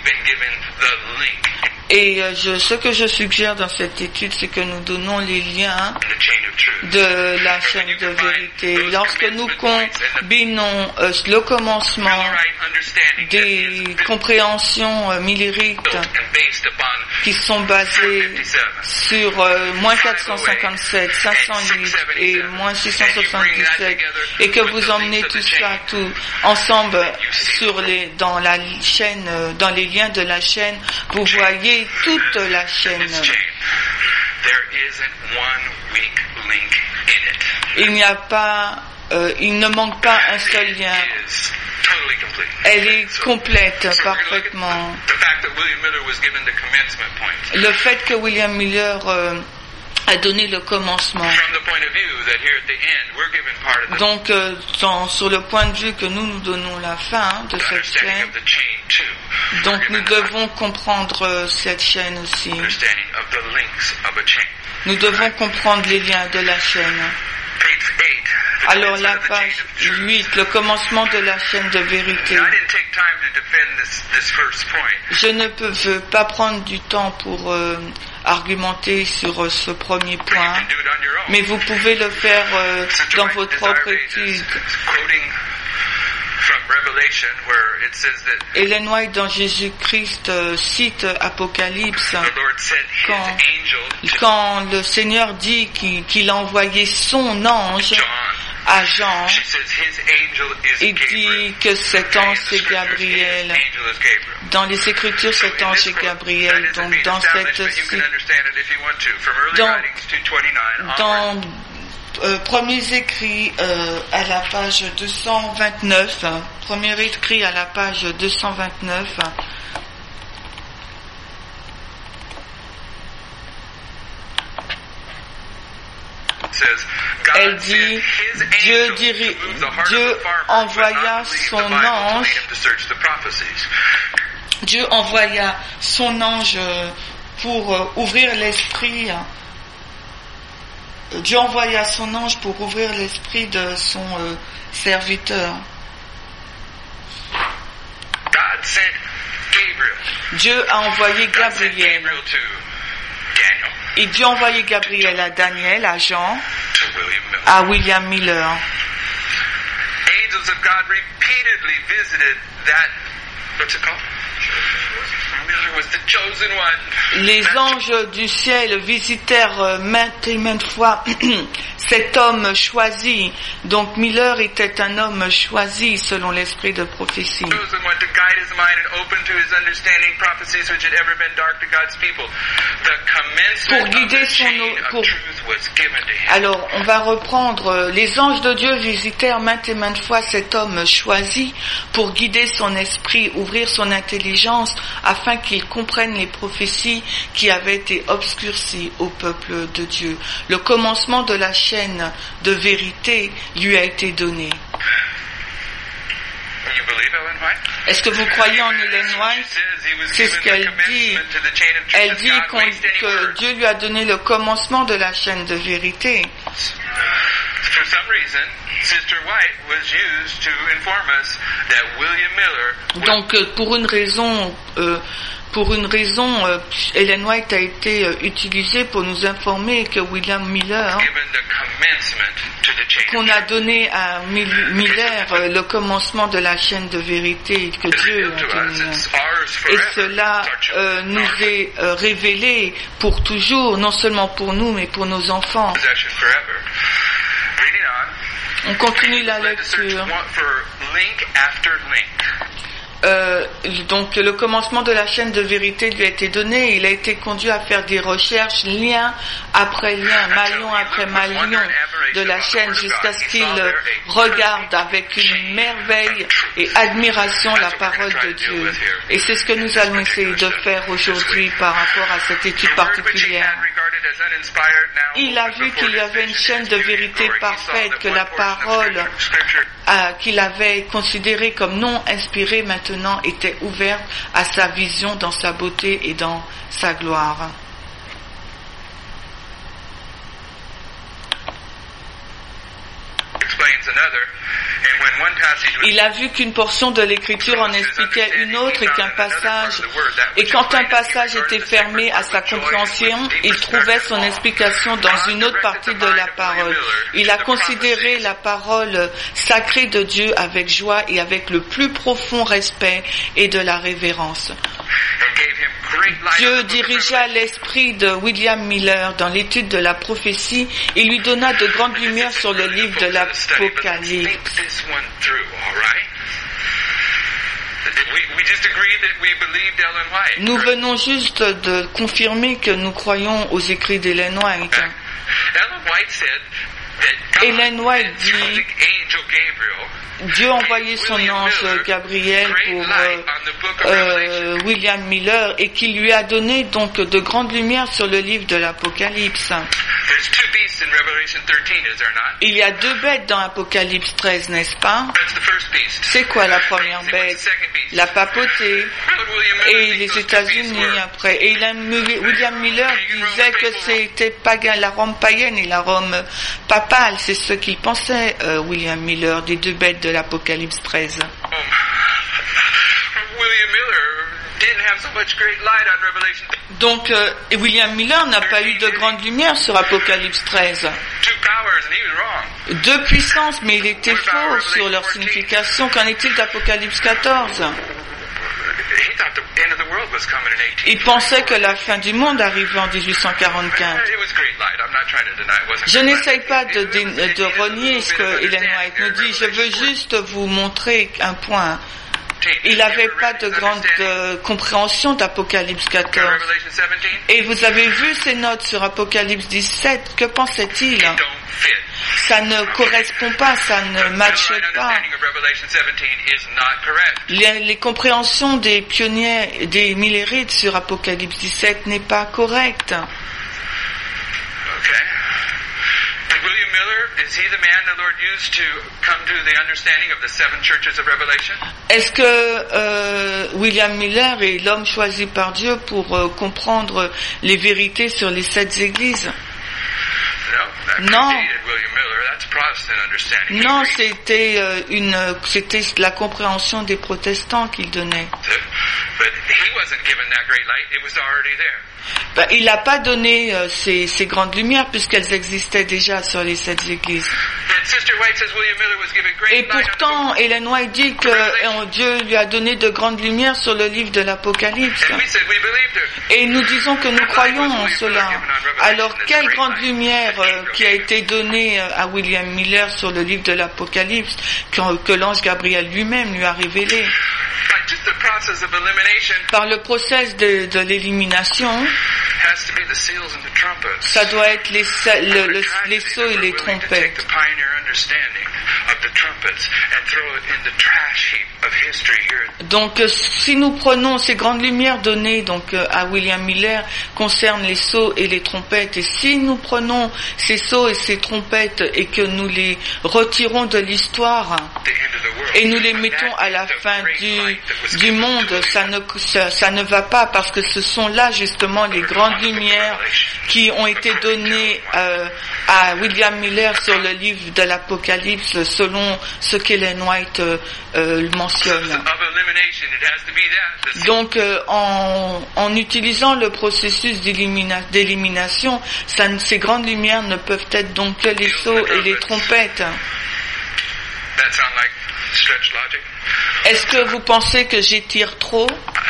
et euh, je, ce que je suggère dans cette étude, c'est que nous donnons les liens de la chaîne de vérité. Lorsque nous combinons euh, le commencement des compréhensions euh, millérites qui sont basées sur euh, moins quatre cent cinquante-sept, cinq cent huit et moins six cent soixante-dix-sept, et que vous emmenez tout ça tout ensemble sur les, dans la chaîne, euh, dans les liens de la chaîne, vous voyez toute la chaîne. Il n'y a pas, euh, il ne manque pas un seul lien. Elle est complète, parfaitement. Le fait que William Miller euh, a donné le commencement. Donc, euh, dans, sur le point de vue que nous nous donnons la fin de cette chaîne, donc nous devons comprendre euh, cette chaîne aussi. Nous devons comprendre les liens de la chaîne. Alors la page huit, le commencement de la chaîne de vérité. Je ne peux, veux pas prendre du temps pour euh, argumenter sur euh, ce premier point, mais vous pouvez le faire euh, dans votre propre étude. Ellen White dans Jésus-Christ euh, cite Apocalypse quand, quand le Seigneur dit qu'il, qu'il a envoyé son ange à Jean. Il dit que cet ange c'est Gabriel. Dans les Écritures, cet ange est Gabriel. Donc dans cette dans, dans Euh, premiers écrits euh, à la page deux cent vingt-neuf, hein, premier écrit à la page deux cent vingt-neuf, elle dit, Dieu, diri- Dieu envoya son ange, Dieu envoya son ange pour euh, ouvrir l'esprit. Dieu envoya son ange pour ouvrir l'esprit de son euh, serviteur. Dieu a envoyé Gabriel. Et Dieu a envoyé Gabriel à Daniel, à Jean, à William Miller. Angels of God repeatedly visited that, what's it called? Les anges du ciel visitèrent maintes et maintes fois cet homme choisi. Donc Miller était un homme choisi selon l'esprit de prophétie. Pour guider son pour... Alors on va reprendre. Les anges de Dieu visitèrent maintes et maintes fois cet homme choisi pour guider son esprit, ouvrir son intelligence afin qu'il comprenne les prophéties qui avaient été obscurcies au peuple de Dieu. Le commencement de la chaîne de vérité lui a été donné. Est-ce que vous croyez en Ellen White? C'est ce qu'elle dit. Elle dit que Dieu lui a donné le commencement de la chaîne de vérité. Donc, pour une raison, euh, pour une raison, euh, Ellen White a été euh, utilisée pour nous informer que William Miller, qu'on a donné à Miller euh, le commencement de la chaîne de vérité que Dieu a donné. Et cela euh, nous est euh, révélé pour toujours, non seulement pour nous, mais pour nos enfants. On continue la lecture. Euh, donc le commencement de la chaîne de vérité lui a été donné. Il a été conduit à faire des recherches, lien après lien, maillon après maillon de la chaîne jusqu'à ce qu'il regarde avec une merveille et admiration la parole de Dieu. Et c'est ce que nous allons essayer de faire aujourd'hui par rapport à cette étude particulière. Il a vu qu'il y avait une chaîne de vérité parfaite, que la parole euh, qu'il avait considérée comme non inspirée maintenant était ouverte à sa vision dans sa beauté et dans sa gloire. Il a vu qu'une portion de l'écriture en expliquait une autre et qu'un passage, et quand un passage était fermé à sa compréhension, il trouvait son explication dans une autre partie de la parole. Il a considéré la parole sacrée de Dieu avec joie et avec le plus profond respect et de la révérence. Dieu dirigea l'esprit de William Miller dans l'étude de la prophétie et lui donna de grandes lumières sur le livre de l'Apocalypse. Nous venons juste de confirmer que nous croyons aux écrits d'Ellen White. Ellen White dit, Dieu a envoyé son ange Gabriel pour euh, euh, William Miller et qui lui a donné donc de grandes lumières sur le livre de l'Apocalypse. Il y a deux bêtes dans Apocalypse treize, n'est-ce pas? C'est quoi la première bête? La papauté et les États-Unis après. Et William Miller disait que c'était païen, la Rome païenne et la Rome papale. C'est ce qu'il pensait, euh, William Miller, des deux bêtes de l'Apocalypse treize. Donc, euh, William Miller n'a pas eu de grande lumière sur Apocalypse treize. Deux puissances, mais il était faux sur leur signification. Qu'en est-il d'Apocalypse quatorze? Il pensait que la fin du monde arrivait en dix-huit cent quarante-quatre. Je n'essaye pas de, de, de renier ce que Ellen White nous dit, je veux juste vous montrer un point. Il n'avait pas de grande euh, compréhension d'Apocalypse quatorze. Et vous avez vu ses notes sur Apocalypse dix-sept, que pensait-il? Ça ne correspond pas, ça ne matche pas. Les, les compréhensions des pionniers, des millérites sur Apocalypse dix-sept n'est pas correcte. Est-ce que euh, William Miller est l'homme choisi par Dieu pour euh, comprendre les vérités sur les sept églises? Non. Non, c'était euh, une, c'était la compréhension des protestants qu'il donnait. Ben, il n'a pas donné euh, ces, ces grandes lumières puisqu'elles existaient déjà sur les sept églises. Et pourtant, Ellen White dit que euh, Dieu lui a donné de grandes lumières sur le livre de l'Apocalypse. Et nous disons que nous croyons en cela. Alors, quelle grande lumière euh, qui a été donnée euh, à William Miller sur le livre de l'Apocalypse que, que l'ange Gabriel lui-même lui a révélé? Par le process de, de l'élimination, ça doit être les, le, le, les sceaux et les trompettes. Donc, si nous prenons ces grandes lumières données donc à William Miller concernent les sceaux et les trompettes, et si nous prenons ces sceaux et ces trompettes et que nous les retirons de l'histoire et nous les mettons à la fin du, du monde, ça ne, ça, ça ne va pas parce que ce sont là justement les grandes lumières qui ont été données euh, à William Miller sur le livre de l'Apocalypse selon ce qu'Ellen White euh, euh, mentionne. Donc euh, en, en utilisant le processus d'élimina- d'élimination, ça, ces grandes lumières ne peuvent être donc que les sceaux et les trompettes. Est-ce que vous pensez que j'étire trop?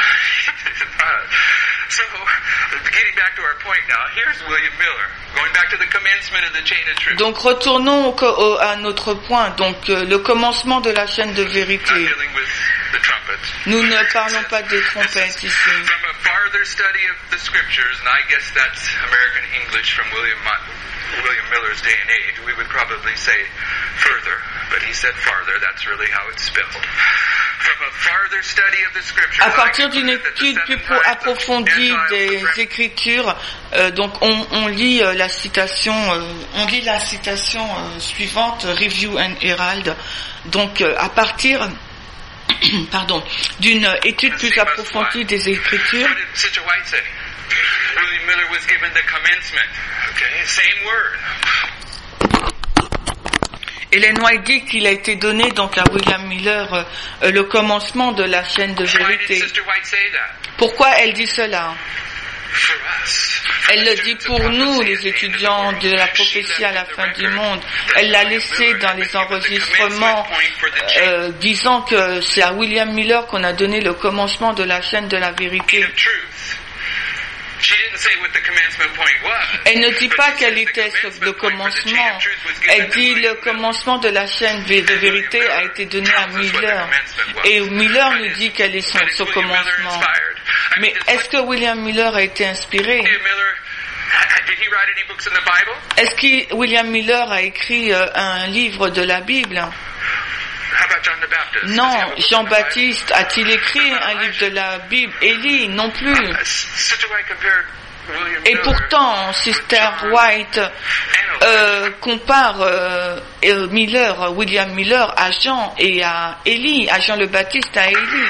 Donc retournons au, au, à notre point, donc euh, le commencement de la chaîne de vérité. Nous ne parlons pas des trompettes ici. accomplished from William William Miller's day and age, we would probably say further, but he said farther. That's really how it's spelled. From a farther study of the scriptures, à partir d'une étude plus pro- approfondie des Écritures, euh, donc on, on lit euh, la citation, euh, on lit la citation euh, suivante, Review and Herald. Donc euh, à partir pardon, d'une étude plus approfondie des Écritures. William Miller was given the commencement. Okay, same word. Ellen White dit qu'il a été donné donc à William Miller euh, le commencement de la chaîne de vérité. Pourquoi elle dit cela? Elle le dit pour nous, les étudiants de la prophétie à la fin du monde. Elle l'a laissé dans les enregistrements euh, disant que c'est à William Miller qu'on a donné le commencement de la chaîne de la vérité. Elle ne dit pas quel était le commencement. Elle dit le commencement de la chaîne de vérité a été donné à Miller. Et Miller nous dit quel est son, son commencement. Mais est-ce que William Miller a été inspiré? Est-ce que William Miller a écrit euh, un livre de la Bible? Non. Jean-Baptiste a-t-il écrit un livre de la Bible? Élie, non plus. Et pourtant, Sister White euh, compare euh, Miller, William Miller à Jean et à Élie, à Jean le Baptiste, à Élie.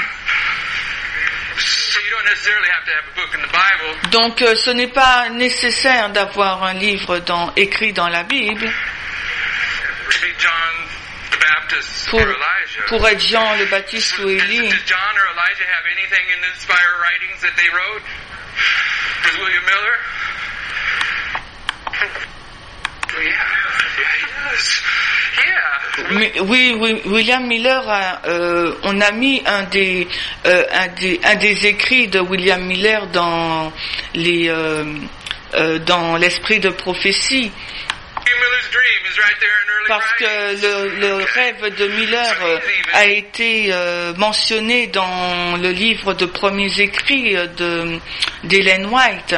Donc euh, ce n'est pas nécessaire d'avoir un livre dans, écrit dans la Bible pour, pour être Jean le Baptiste ou Élie. Mais, oui, oui, William Miller a, euh, on a mis un des, euh, un des, un des écrits de William Miller dans les, euh, euh, dans l'esprit de prophétie. Parce que le, le rêve de Miller a été euh, mentionné dans le livre de premiers écrits de d'Ellen White.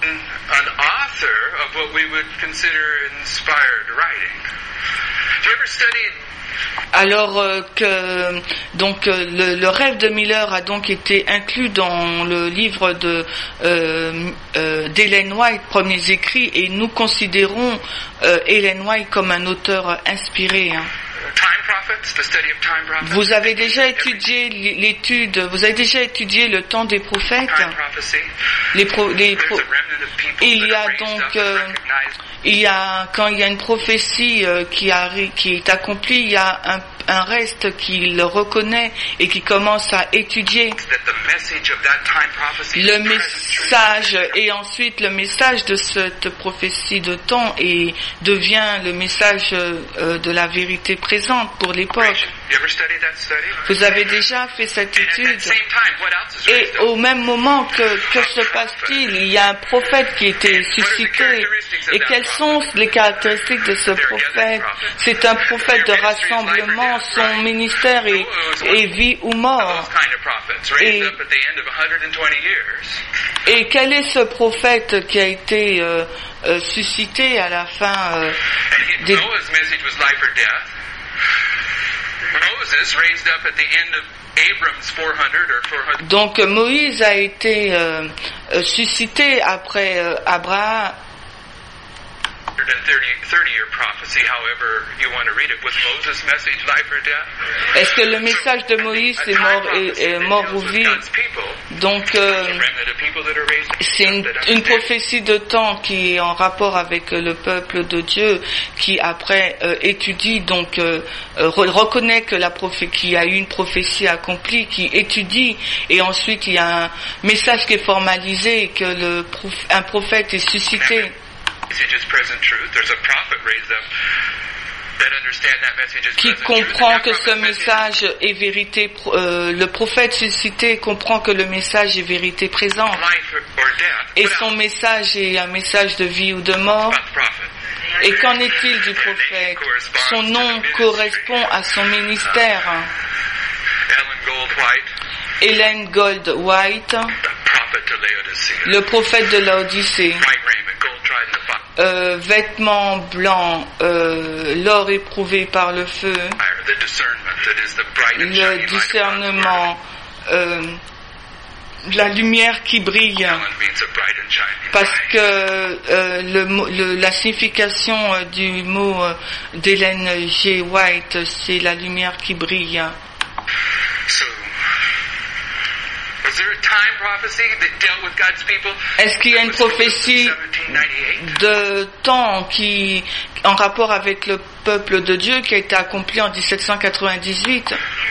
Alors euh, que donc euh, le, le rêve de Miller a donc été inclus dans le livre de euh, euh, d'Ellen White, premiers écrits, et nous considérons euh, Ellen White comme un auteur inspiré. Hein. Vous avez déjà étudié l'étude, vous avez déjà étudié le temps des prophètes. Les pro, les pro, il y a donc euh, il y a quand il y a une prophétie euh, qui, a, qui est accomplie, il y a un, un reste qui le reconnaît et qui commence à étudier le message, et ensuite le message de cette prophétie de temps et devient le message euh, de la vérité présente pour l'époque. Vous avez déjà fait cette étude. Et au même moment, que, que se passe-t-il? Il y a un prophète qui a été suscité. Et quelles sont les caractéristiques de ce prophète? C'est un prophète de rassemblement. Son ministère est, est vie ou mort. Et, et quel est ce prophète qui a été euh, euh, suscité à la fin euh, des... Donc Moïse a été euh, euh, suscité après euh, Abraham. Est-ce que le message de Moïse est mort, est, est mort ou vie? Donc euh, c'est une, une prophétie de temps qui est en rapport avec le peuple de Dieu, qui après euh, étudie, donc euh, reconnaît que la prophétie, qu'il y a eu une prophétie accomplie, qui étudie, et ensuite il y a un message qui est formalisé, que le un prophète est suscité. Qui comprend que ce message est vérité, euh, le prophète suscité comprend que le message est vérité présente, et son message est un message de vie ou de mort. Et qu'en est-il du prophète? Son nom correspond à son ministère. Ellen Gold White, le prophète de Laodicée. euh, vêtements blancs, euh, l'or éprouvé par le feu, le discernement, euh, la lumière qui brille, parce que euh, le, le, la signification euh, du mot euh, d'Hélène G. White, c'est la lumière qui brille. Est-ce qu'il y a une prophétie de temps qui, en rapport avec le peuple de Dieu, qui a été accomplie en dix-sept cent quatre-vingt-dix-huit?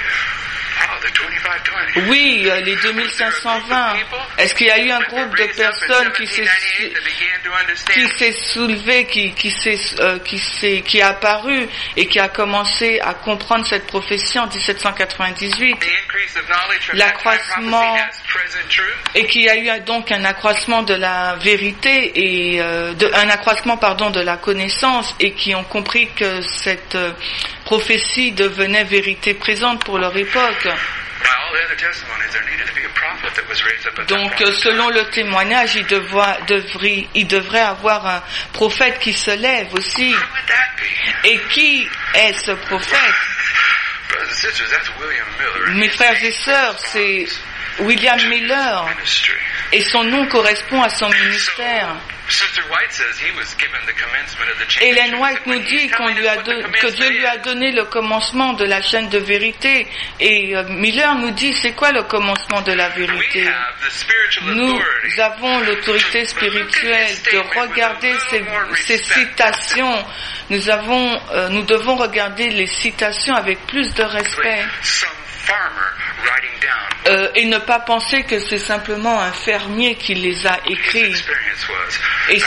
Oui, les deux mille cinq cent vingt. Est-ce qu'il y a eu un groupe de personnes qui s'est qui s'est soulevé, qui qui s'est euh, qui s'est qui est apparu et qui a commencé à comprendre cette prophétie en dix-sept cent quatre-vingt-dix-huit? L'accroissement, et qu'il y a eu donc un accroissement de la vérité et euh, de, un accroissement pardon de la connaissance, et qui ont compris que cette euh, prophétie devenait vérité présente pour leur époque. Donc, selon le témoignage, il devrait, devrait, il devrait avoir un prophète qui se lève aussi. Et qui est ce prophète? Mes frères et sœurs, c'est William Miller, et son nom correspond à son ministère. Ellen White nous dit qu'on lui a de, que Dieu lui a donné le commencement de la chaîne de vérité, et Miller nous dit c'est quoi le commencement de la vérité. Nous avons l'autorité spirituelle de regarder ces, ces citations. Nous avons, euh, nous devons regarder les citations avec plus de respect. Euh, et ne pas penser que c'est simplement un fermier qui les a écrits. Et,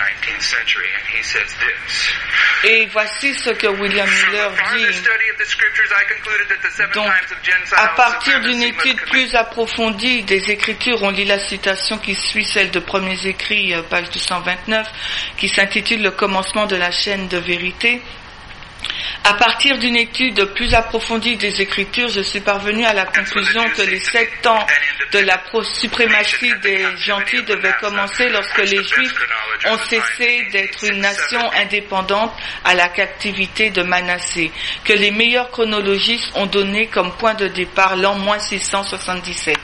et voici ce que William Miller dit. Donc, à partir d'une étude plus approfondie des Écritures, on lit la citation qui suit celle de Premiers Écrits, page deux cent vingt-neuf, qui s'intitule « Le commencement de la chaîne de vérité ». À partir d'une étude plus approfondie des Écritures, je suis parvenu à la conclusion que les sept ans de la suprématie des gentils devaient commencer lorsque les Juifs ont cessé d'être une nation indépendante à la captivité de Manassé, que les meilleurs chronologistes ont donné comme point de départ l'an moins six cent soixante-dix-sept.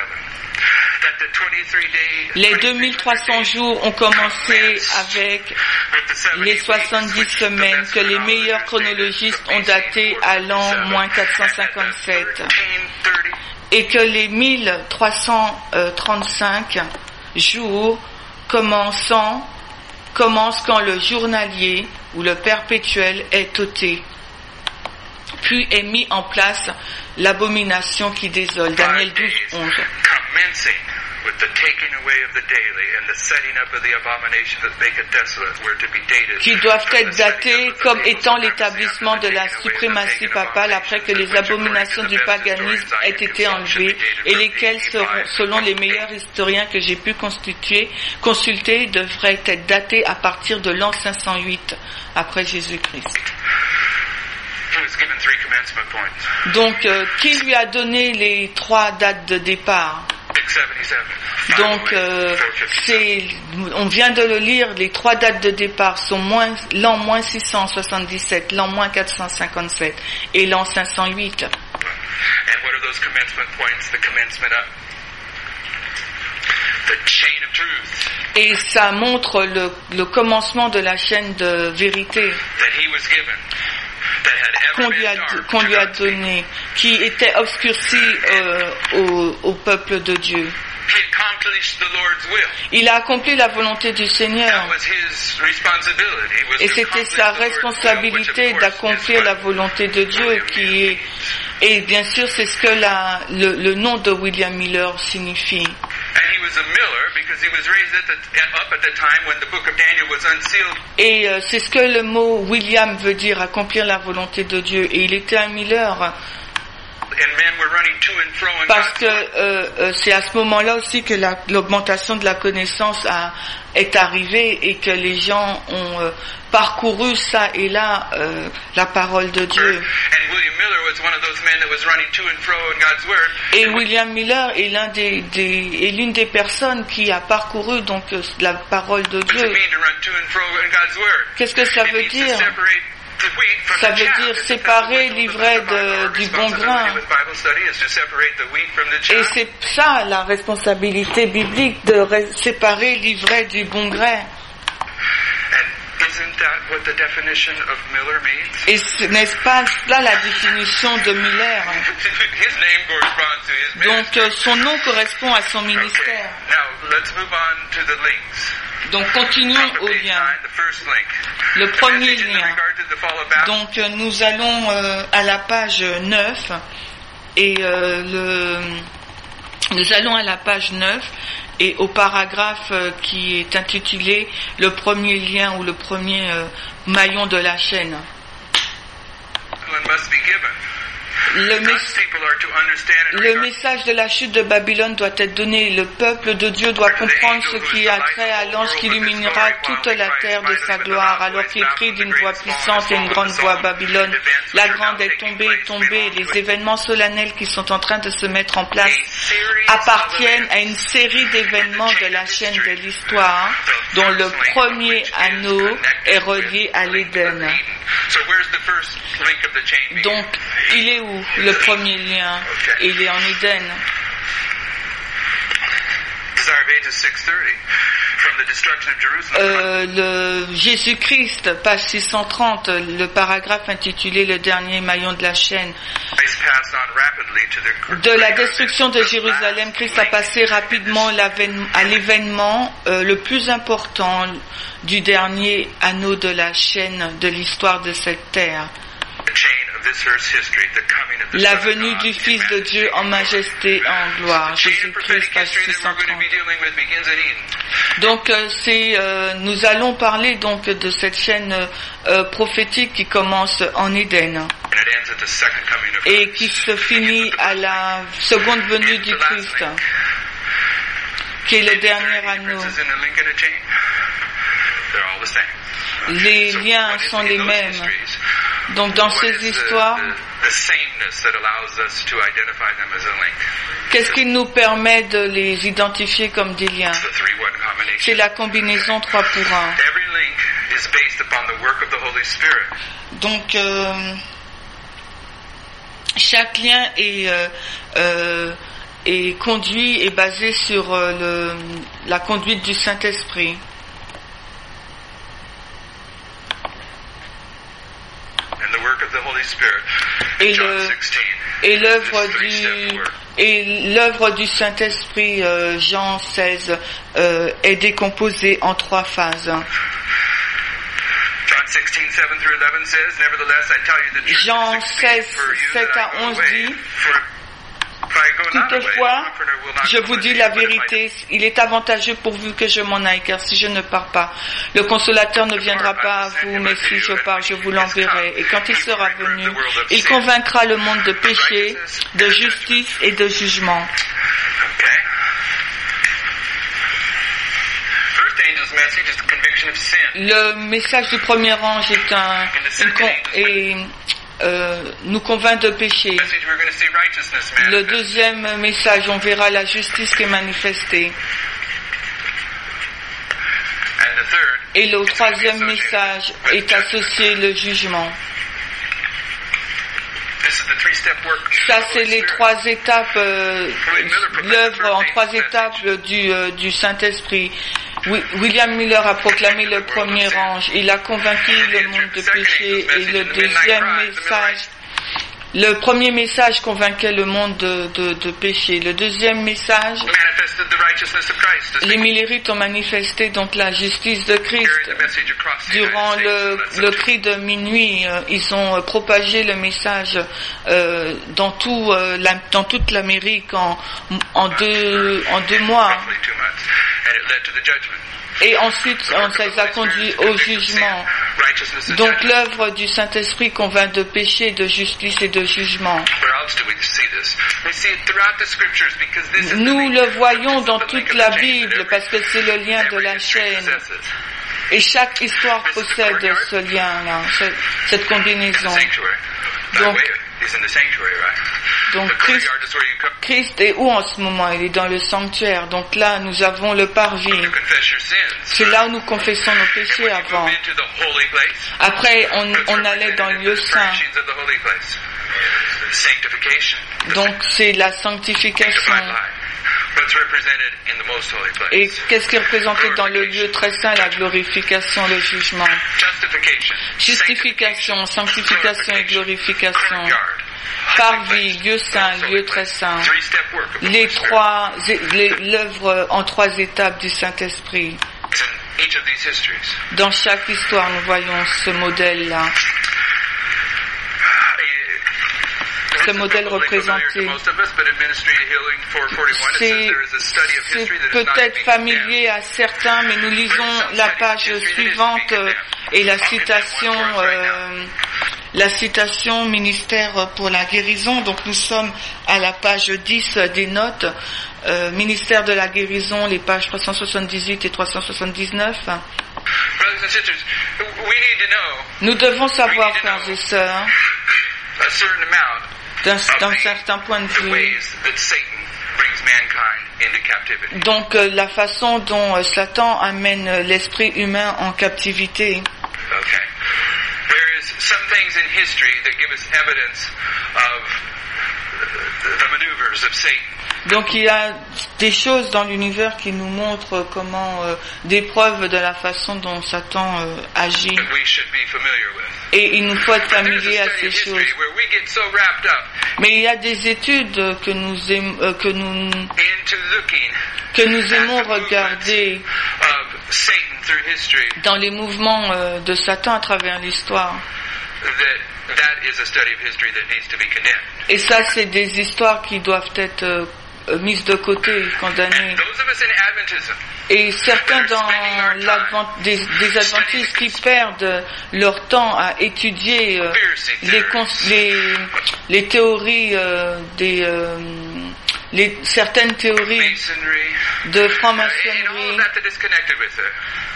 Les deux mille trois cents jours ont commencé avec les soixante-dix semaines que les meilleurs chronologistes ont daté à l'an moins quatre cent cinquante-sept, et que les mille trois cent trente-cinq jours commençant, commencent quand le journalier ou le perpétuel est ôté. Puis est mis en place l'abomination qui désole. Daniel douze, onze. Qui doivent être datés comme étant l'établissement de la suprématie papale après que les abominations du paganisme aient été enlevées, et lesquelles seront, selon les meilleurs historiens que j'ai pu constituer, consulter, devraient être datées à partir de l'an cinq cent huit après Jésus-Christ. Donc, euh, qui lui a donné les trois dates de départ? Donc, euh, c'est, on vient de le lire, les trois dates de départ sont moins, l'an moins six cent soixante-dix-sept, l'an moins quatre cent cinquante-sept et l'an cinq cent huit. Et ça montre le, le commencement de la chaîne de vérité qu'on lui a, qu'on lui a donné, qui était obscurci euh, au, au peuple de Dieu. Il a accompli la volonté du Seigneur. Et c'était sa responsabilité d'accomplir la volonté de Dieu qui est, et bien sûr c'est ce que la, le, le nom de William Miller signifie. Et euh, c'est ce que le mot William veut dire, accomplir la volonté de Dieu. Et il était un Miller. Parce que euh, euh, c'est à ce moment-là aussi que la, l'augmentation de la connaissance a, est arrivée, et que les gens ont euh, parcouru ça et là euh, la parole de Dieu. Et William Miller est l'un des, des est l'une des personnes qui a parcouru donc la parole de Dieu. Qu'est-ce que ça veut dire? Ça veut dire séparer l'ivraie de, du bon grain. Et c'est ça la responsabilité biblique, de ré- séparer l'ivraie du bon grain. Et ce n'est pas là la définition de Miller. Donc euh, son nom correspond à son ministère. Donc continuons au lien. Le premier lien. Donc euh, nous allons euh, à la page neuf et euh, le, nous allons à la page neuf et au paragraphe euh, qui est intitulé le premier lien ou le premier euh, maillon de la chaîne. Le, mes- le message de la chute de Babylone doit être donné. Le peuple de Dieu doit comprendre ce qui a trait à l'ange qui illuminera toute la terre de sa gloire. Alors qu'il crie d'une voix puissante et une grande voix, Babylone, la grande est tombée, est tombée. Les événements solennels qui sont en train de se mettre en place appartiennent à une série d'événements de la chaîne de l'histoire, dont le premier anneau est relié à l'Éden. Donc, il est où le premier lien? Il est en Éden. Euh, le Jésus-Christ, page six cent trente, le paragraphe intitulé Le dernier maillon de la chaîne. De la destruction de Jérusalem, Christ a passé rapidement à l'événement euh, le plus important du dernier anneau de la chaîne de l'histoire de cette terre. La venue du Fils de Dieu en majesté et en gloire. Jésus-Christ, page six cent trente. Donc, euh, c'est, euh, nous allons parler donc de cette chaîne euh, prophétique qui commence en Éden et qui se finit à la seconde venue du Christ, qui est le dernier anneau. Les liens sont les mêmes. Donc dans ces histoires, qu'est-ce qui nous permet de les identifier comme des liens? C'est la combinaison trois pour un. Donc euh, chaque lien est, euh, euh, est conduit et basé sur euh, le, la conduite du Saint-Esprit. Et le et l'œuvre du et l'œuvre du Saint-Esprit, euh, Jean seize, euh, est décomposée en trois phases. Jean seize, sept à onze dit: toutefois, je vous dis la vérité, il est avantageux pour vous que je m'en aille, car si je ne pars pas, le consolateur ne viendra pas à vous, mais si je pars, je vous l'enverrai. Et quand il sera venu, il convaincra le monde de péché, de justice et de jugement. Le message du premier ange est un, une con, et, euh, nous convainc de péché. Le deuxième message, on verra la justice qui est manifestée. Et le troisième message est associé le jugement. Ça, c'est les trois étapes, euh, l'œuvre en trois étapes du, euh, du Saint-Esprit. William Miller a proclamé le premier ange. Il a convaincu le monde de péché. Et le deuxième message, le premier message convainquait le monde de, de, de péché. Le deuxième message, les Millerites ont manifesté donc la justice de Christ. Durant le, le cri de minuit, euh, ils ont euh, propagé le message euh, dans, tout, euh, la, dans toute l'Amérique en, en, deux, en deux mois. Et ensuite, on les a conduits au jugement. Donc l'œuvre du Saint-Esprit convainc de péché, de justice et de jugement. Nous le voyons dans toute la Bible parce que c'est le lien de la chaîne. Et chaque histoire possède ce lien-là, cette combinaison. Donc, He's in the sanctuary, right? Donc The Christ, courtyard is where you come. Christ est où en ce moment? Il est dans le sanctuaire. Donc là, nous avons le parvis. You confess your sins. C'est là où nous confessons nos And péchés when you avant. move into the holy place, Après, on, what's on allait dans le represented in lieu the saint. furnishings of the holy place? Sanctification. Donc c'est la sanctification. Sanctified life. What's represented in the most holy place? Et qu'est-ce qui est représenté dans le lieu très saint? La glorification, le jugement. Justification. Justification, sanctification et glorification. Courtyard. Parvis, lieu saint, lieu très saint. Three-step work of the Les Holy Spirit. trois, les- l'œuvre en trois étapes du Saint-Esprit. It's in each of these histories. Dans chaque histoire, nous voyons ce modèle-là. Ce modèle représenté. C'est c'est peut-être familier à certains, mais nous lisons la page suivante euh, et la citation, euh, la citation ministère pour la guérison. Donc nous sommes à la page dix des notes, euh, ministère de la guérison, les pages trois cent soixante-dix-huit et trois cent soixante-dix-neuf. Brothers and sisters, we need to know Nous devons savoir, frères et sœurs, a certain amount d'un d'un certain point de the vue, ways that Satan brings mankind into captivity. donc euh, la façon dont euh, Satan amène euh, l'esprit humain en captivité. Okay. There is some things in history that give us evidence of the maneuvers of Satan. Donc il y a des choses dans l'univers qui nous montrent comment, euh, des preuves de la façon dont Satan euh, agit. That we should be familiar with. Et il nous faut être But there's familier a à study ces of history choses. where we get so wrapped up Mais il y a des études que nous aimons, euh, que nous, into looking que nous at aimons the movements regarder of Satan through history, dans les mouvements euh, de Satan à travers l'histoire. that that is a study of history that needs to be condemned. Et ça, c'est des histoires qui doivent être euh, mises de côté, condamnées. And those of us in Adventism, Et certains dans l'advent, des, des adventistes qui perdent leur temps à étudier euh, les, cons, les, les théories, euh, des, euh, les, certaines théories Masonry, de and all franc-maçonnerie, of that that is connected with it,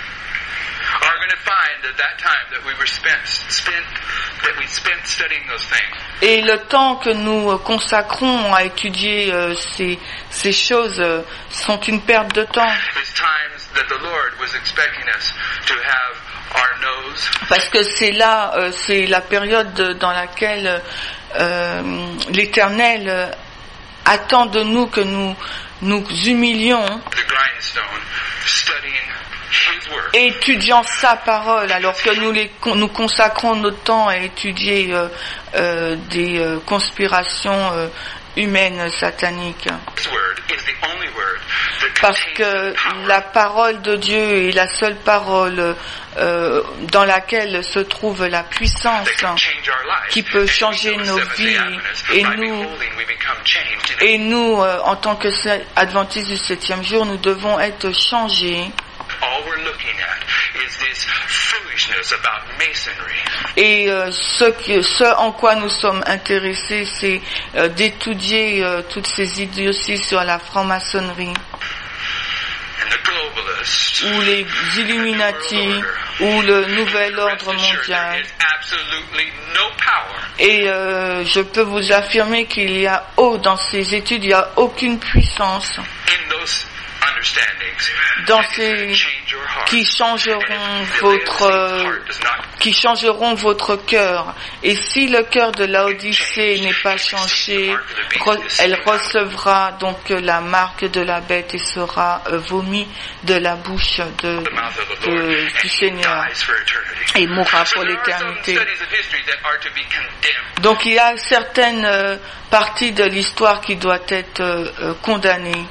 are going to find that that time that we were spent, spent, that we spent studying those things, et le temps que nous consacrons à étudier euh, ces, ces choses euh, sont une perte de temps. is times that the Lord was expecting us to have our nose Parce que c'est là, euh, c'est la période dans laquelle euh, l'Éternel euh, attend de nous que nous nous humilions, the grindstone, studying His Word. étudiant sa parole, alors que nous, les, nous consacrons notre temps à étudier euh, euh, des euh, conspirations euh, humaines sataniques. His Word is the only word that Parce contains que the power la parole de Dieu est la seule parole euh, dans laquelle se trouve la puissance that can change our lives. qui peut changer And we nos know as Seventh-day vies. Adventists, Et by nous, beholding, we become changed in et nous euh, en tant que adventistes du septième jour, nous devons être changés. all we're looking at is this foolishness about masonry. Et euh, ce, qui, ce en quoi nous sommes intéressés, c'est euh, d'étudier euh, toutes ces idioties sur la franc-maçonnerie, And the globalists, ou les Illuminati, ou le nouvel ordre mondial. there is absolutely no power Et euh, je peux vous affirmer qu'il y a, oh, dans ces études, il n'y a aucune puissance in those understandings dans that is ces going to change your heart. qui And changeront if the votre Laodicean heart does not qui changeront votre cœur. Et si le cœur de Laodicée n'est pas changé, re- elle recevra donc la marque de la bête et sera euh, vomi de la bouche de, the mouth of the Lord, de- and du he Seigneur dies for eternity. et mourra So pour there are some l'éternité. studies of history that are to be condemned. Donc il y a certaines euh, parties de l'histoire qui doivent être euh, euh, condamnées.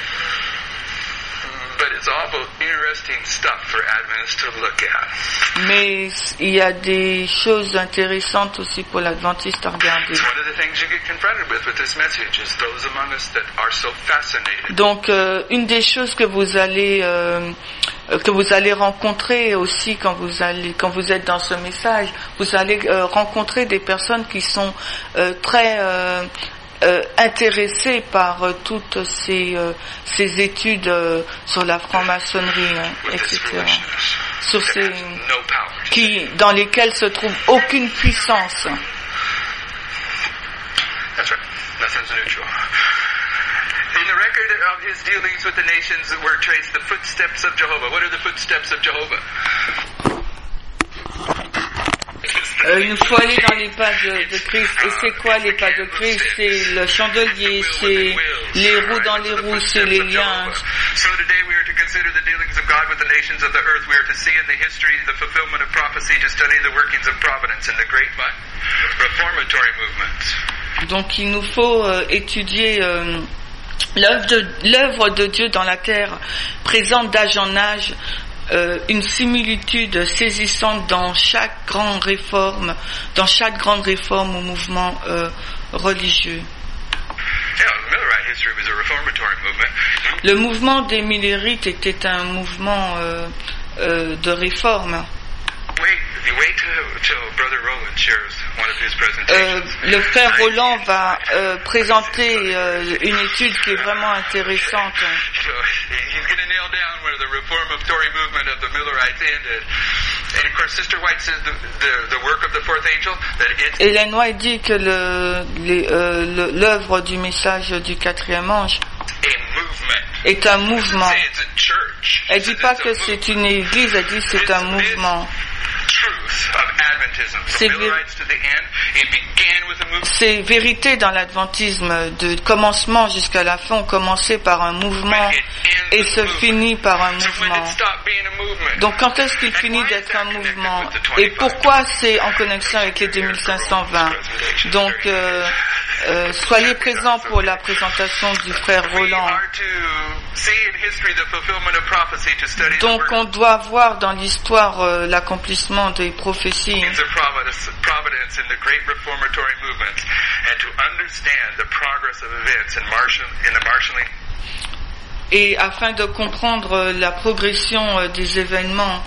But it's awful interesting stuff for Adventists to look at. Mais il y a des choses intéressantes aussi pour l'adventiste à regarder. It's one of the things you get confronted with with this message is those among us that are so fascinated. Donc euh, une des choses que vous allez euh, que vous allez rencontrer aussi quand vous allez quand vous êtes dans ce message, vous allez euh, rencontrer des personnes qui sont euh, très euh, euh, intéressées par euh, toutes ces euh, ces études euh, sur la franc-maçonnerie, hein, With this et cetera. foolishness Sur that ces has no power. qui dans lesquelles se trouve aucune puissance. Lessons neutral. In the record of his dealings with the nations were traced the footsteps of Jehovah. What are the footsteps of Jehovah? Euh, il nous faut aller dans les pas de, de Christ. Et c'est quoi les pas de Christ? C'est le chandelier, c'est les roues dans les roues, c'est les liens. So today we are to consider the dealings of God with the nations of the earth. We are to see in the history the fulfillment of prophecy, to study the workings of providence in the great reformatory movement. Donc il nous faut euh, étudier euh, l'œuvre de, l'œuvre de Dieu dans la terre, présente d'âge en âge, euh, une similitude saisissante dans chaque grande réforme, dans chaque grande réforme ou mouvement euh, religieux. Le mouvement des Millérites était un mouvement euh, euh, de réforme. Euh, le frère Roland va euh, présenter euh, une étude qui est vraiment intéressante. Ellen White dit que le, les, euh, le, l'œuvre du message du quatrième ange est un mouvement. Elle dit pas que c'est une église, elle dit que c'est un mouvement. C'est, vé- c'est vérité dans l'adventisme, de commencement jusqu'à la fin, on commençait par un mouvement et se finit par un mouvement. Donc quand est-ce qu'il finit d'être un mouvement? Et pourquoi c'est en connexion avec les deux mille cinq cent vingt? Donc euh, euh, soyez présents pour la présentation du frère Roland. Donc on doit voir dans l'histoire euh, l'accomplissement des prophéties. Et afin de comprendre la progression des événements,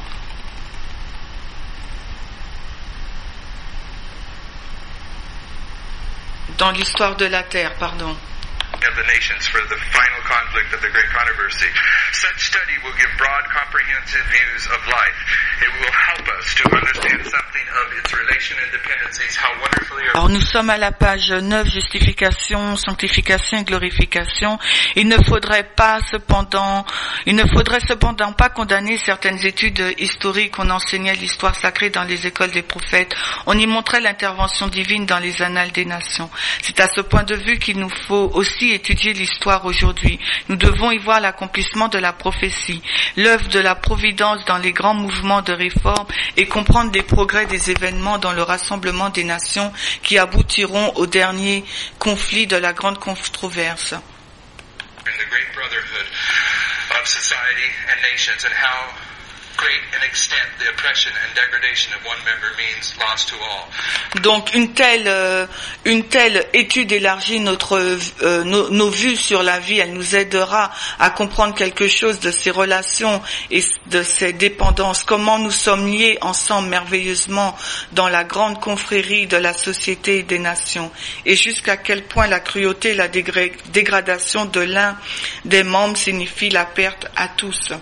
dans l'histoire de la terre, pardon. Of the nations for the final conflict of the great controversy. Such study will give broad, comprehensive views of life. It will help us to understand something of its relation and dependencies, how wonderfully... Alors nous sommes à la page neuf, justification, sanctification et glorification. Il ne faudrait pas cependant, il ne faudrait cependant pas condamner certaines études historiques. On enseignait l'histoire sacrée dans les écoles des prophètes. On y montrait l'intervention divine dans les annales des nations. C'est à ce point de vue qu'il nous faut aussi étudier l'histoire aujourd'hui. Nous devons y voir l'accomplissement de la prophétie, l'œuvre de la providence dans les grands mouvements de réforme et comprendre les progrès des événements dans le rassemblement des nations qui aboutiront au dernier conflit de la grande controverse. Donc une telle euh, une telle étude élargit notre euh, nos, nos vues sur la vie. Elle nous aidera à comprendre quelque chose de ces relations et de ces dépendances. Comment nous sommes liés ensemble merveilleusement dans la grande confrérie de la société et des nations. Et jusqu'à quel point la cruauté et la dégra- dégradation de l'un des membres signifie la perte à tous.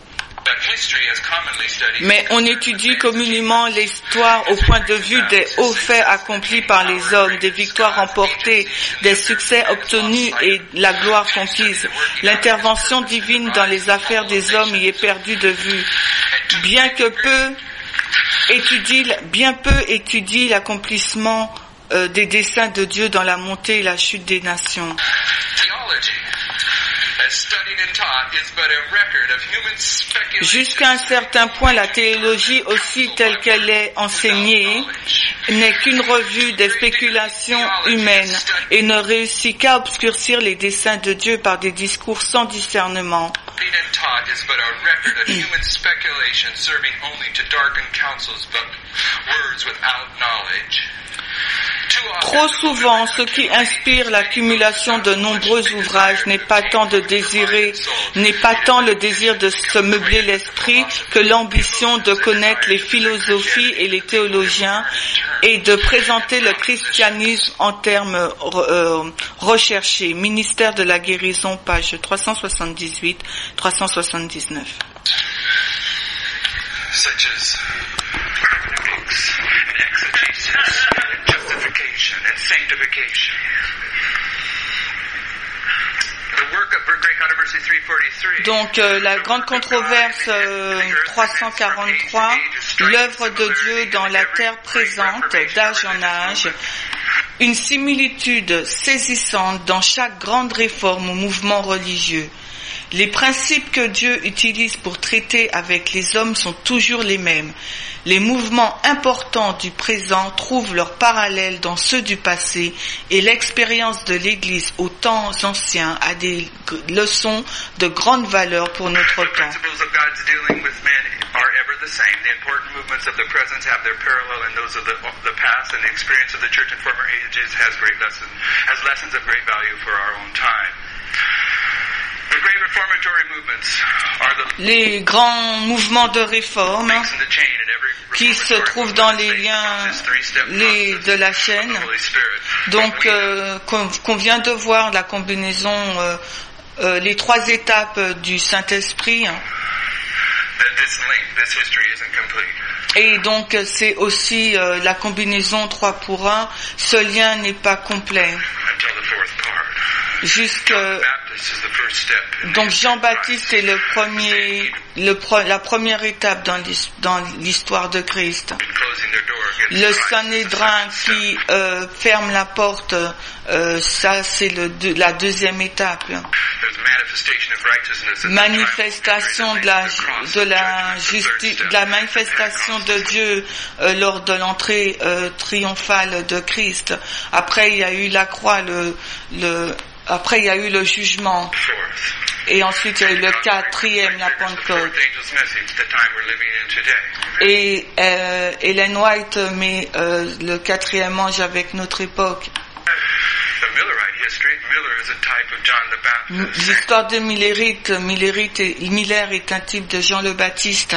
Mais on étudie communément l'histoire au point de vue des hauts faits accomplis par les hommes, des victoires remportées, des succès obtenus et la gloire conquise. L'intervention divine dans les affaires des hommes y est perdue de vue. Bien que peu étudie, bien peu étudie l'accomplissement euh, des desseins de Dieu dans la montée et la chute des nations. Jusqu'à un certain point, la théologie, aussi telle qu'elle est enseignée, n'est qu'une revue des spéculations humaines et ne réussit qu'à obscurcir les desseins de Dieu par des discours sans discernement. Trop souvent, ce qui inspire l'accumulation de nombreux ouvrages n'est pas tant de désirer, n'est pas tant le désir de se meubler l'esprit que l'ambition de connaître les philosophies et les théologiens et de présenter le christianisme en termes euh, recherchés. Ministère de la guérison, page trois cent soixante-dix-huit à trois cent soixante-dix-neuf. Such as hermeneutics and exegesis, justification and sanctification. Donc euh, la grande controverse euh, trois cent quarante-trois, l'œuvre de Dieu dans la terre présente, d'âge en âge, une similitude saisissante dans chaque grande réforme ou mouvement religieux. Les principes que Dieu utilise pour traiter avec les hommes sont toujours les mêmes. Les mouvements importants du présent trouvent leur parallèle dans ceux du passé et l'expérience de l'Église aux temps anciens a des leçons de grande valeur pour notre temps. Les grands mouvements de réforme qui se trouvent dans les liens les, de la chaîne, donc euh, qu'on, qu'on vient de voir la combinaison, euh, euh, les trois étapes du Saint-Esprit. Et donc c'est aussi euh, la combinaison trois pour un, ce lien n'est pas complet. Jusque donc Jean-Baptiste est le premier, le, la première étape dans l'histoire de Christ. Le Sanhédrin qui euh, ferme la porte, euh, ça c'est le, de, la deuxième étape. Manifestation de la, de la justice, de la manifestation de Dieu euh, lors de l'entrée euh, triomphale de Christ. Après il y a eu la croix, le, le Après, il y a eu le jugement. Et ensuite, il y a eu le quatrième, la Pentecôte. Et euh, Ellen White met euh, le quatrième ange avec notre époque. L'histoire de Millerite, Millerite est, Miller est un type de Jean le Baptiste.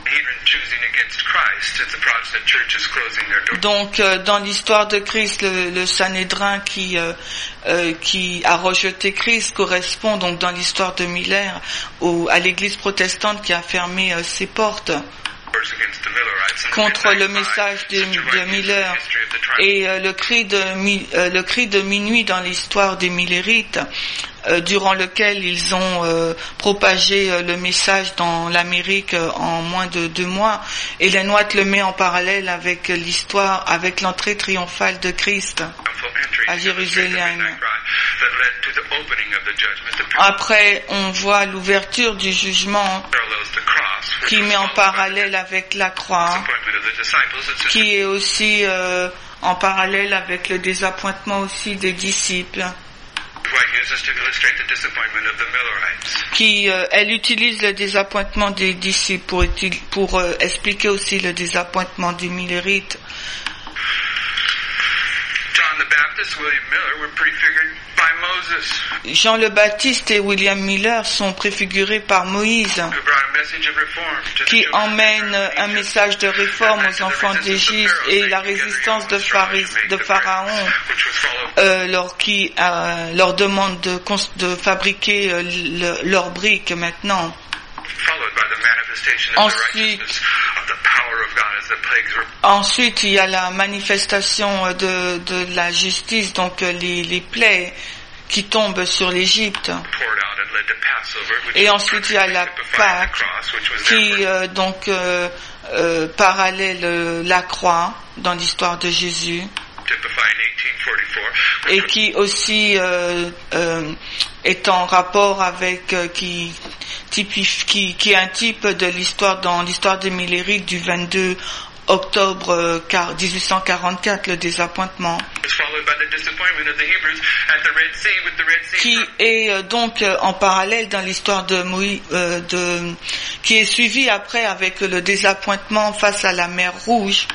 Donc, euh, dans l'histoire de Christ, le, le Sanhédrin qui euh, euh, qui a rejeté Christ correspond donc dans l'histoire de Miller au, à l'Église protestante qui a fermé euh, ses portes contre le message de, de Miller. Et euh, le cri de euh, le cri de minuit dans l'histoire des Millerites, euh, durant lequel ils ont euh, propagé euh, le message dans l'Amérique euh, en moins de deux mois. Ellen White le met en parallèle avec l'histoire, avec l'entrée triomphale de Christ à Jérusalem. Après, on voit l'ouverture du jugement qui met en parallèle avec la croix, qui est aussi euh, en parallèle avec le désappointement aussi des disciples. Qui, euh, elle utilise le désappointement des disciples pour, pour euh, expliquer aussi le désappointement des Millerites. Jean le Baptiste et William Miller sont préfigurés par Moïse, qui emmène un message de réforme aux enfants d'Égypte et la résistance de, Pharis, de Pharaon, euh, leur, qui euh, leur demande de, de fabriquer euh, le, leurs briques maintenant. Ensuite, ensuite, il y a la manifestation de, de la justice, donc les, les plaies qui tombent sur l'Égypte. Et ensuite, il y a la Pâque qui euh, donc euh, euh, parallèle la croix dans l'histoire de Jésus et qui aussi euh, euh, est en rapport avec euh, qui typif, qui qui est un type de l'histoire dans l'histoire des Millerites du vingt-deux octobre dix-huit cent quarante-quatre, le désappointement, qui est donc en parallèle dans l'histoire de Moïse, euh, de, qui est suivi après avec le désappointement face à la mer Rouge.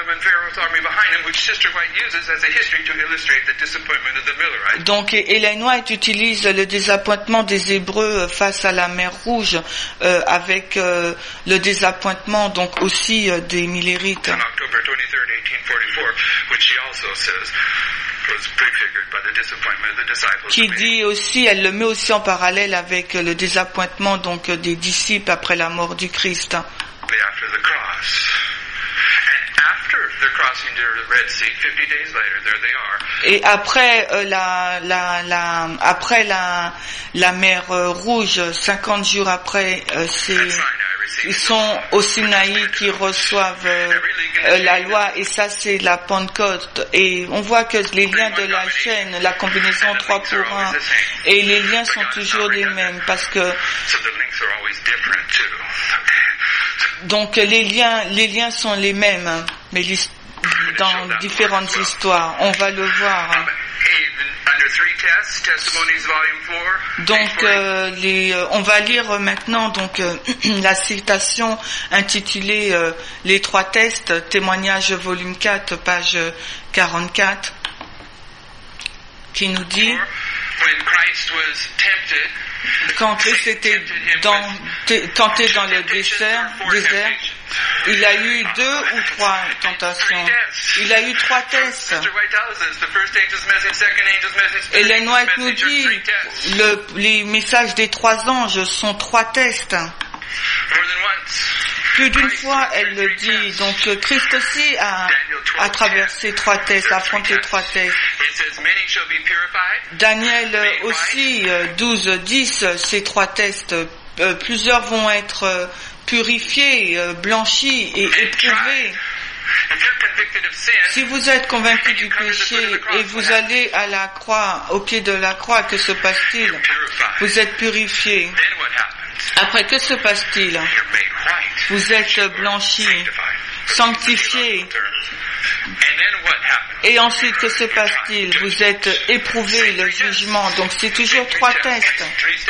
Donc Ellen White utilise le désappointement des Hébreux face à la mer Rouge euh, avec euh, le désappointement donc aussi euh, des Millerites. Qui dit aussi, elle le met aussi en parallèle avec le désappointement donc des disciples après la mort du Christ. Et après euh, la, la, la, après la, la mer euh, Rouge, cinquante jours après, euh, c'est, ils sont au Sinaï qui reçoivent euh, euh, la loi, et ça c'est la Pentecôte. Et on voit que les liens de la chaîne, la combinaison trois pour un, et les liens sont toujours les mêmes, parce que donc les liens, les liens sont les mêmes, hein, mais dans différentes histoires. On va le voir. Donc, euh, les, euh, on va lire maintenant donc euh, la citation intitulée euh, Les trois tests, témoignage volume quatre, page quarante-quatre, qui nous dit: quand Christ était dans, tenté dans le désert, désert, il a eu deux ou trois tentations. Il a eu trois tests. Ellen White nous dit, le, les messages des trois anges sont trois tests. Plus d'une fois, elle le dit. Donc, Christ aussi a, a traversé trois tests, a affronté trois tests. Daniel aussi, douze, dix, ces trois tests, euh, plusieurs vont être euh, purifiés, euh, blanchis et éprouvés. Si vous êtes convaincu du péché et vous allez à la croix, au pied de la croix, que se passe-t-il? Vous êtes purifié. Après, que se passe-t-il? Vous êtes blanchi, sanctifié. Et ensuite, que se passe-t-il? Vous êtes éprouvé, le jugement. Donc, c'est toujours trois tests.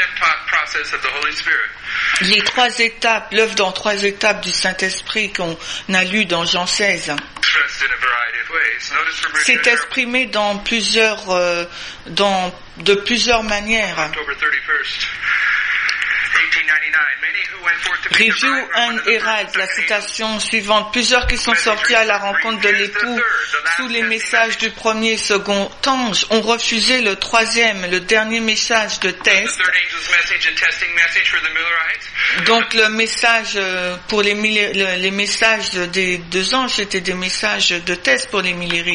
Les trois étapes, l'œuvre dans trois étapes du Saint-Esprit qu'on a lu dans Jean seize. C'est exprimé dans plusieurs, euh, dans, de plusieurs manières. Review and Herald, la citation suivante. Plusieurs qui sont sortis à la rencontre de l'époux sous les messages du premier et second ange ont refusé le troisième, le dernier message de test. Donc le message pour les, les messages des deux anges, c'était des messages de test pour les millérites.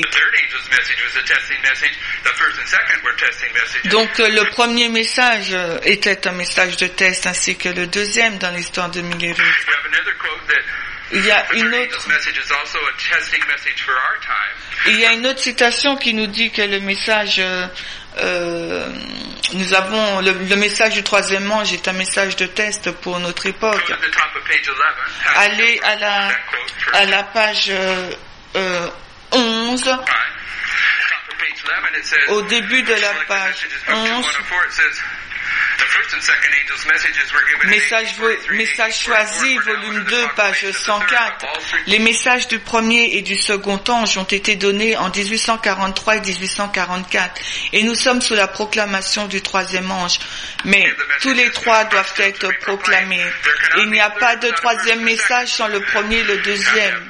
Donc le premier message était un message de test, ainsi que le deuxième dans l'histoire de Millérites. Il y a une autre, il y a une autre citation qui nous dit que le message, euh, nous avons le, le message du troisième ange est un message de test pour notre époque. Allez à la à la page euh, onze. Au début de la page onze, message, message choisi, volume deux, page cent quatre. Les messages du premier et du second ange ont été donnés en dix-huit cent quarante-trois et dix-huit cent quarante-quatre. Et nous sommes sous la proclamation du troisième ange. Mais tous les trois doivent être proclamés. Il n'y a pas de troisième message sans le premier et le deuxième.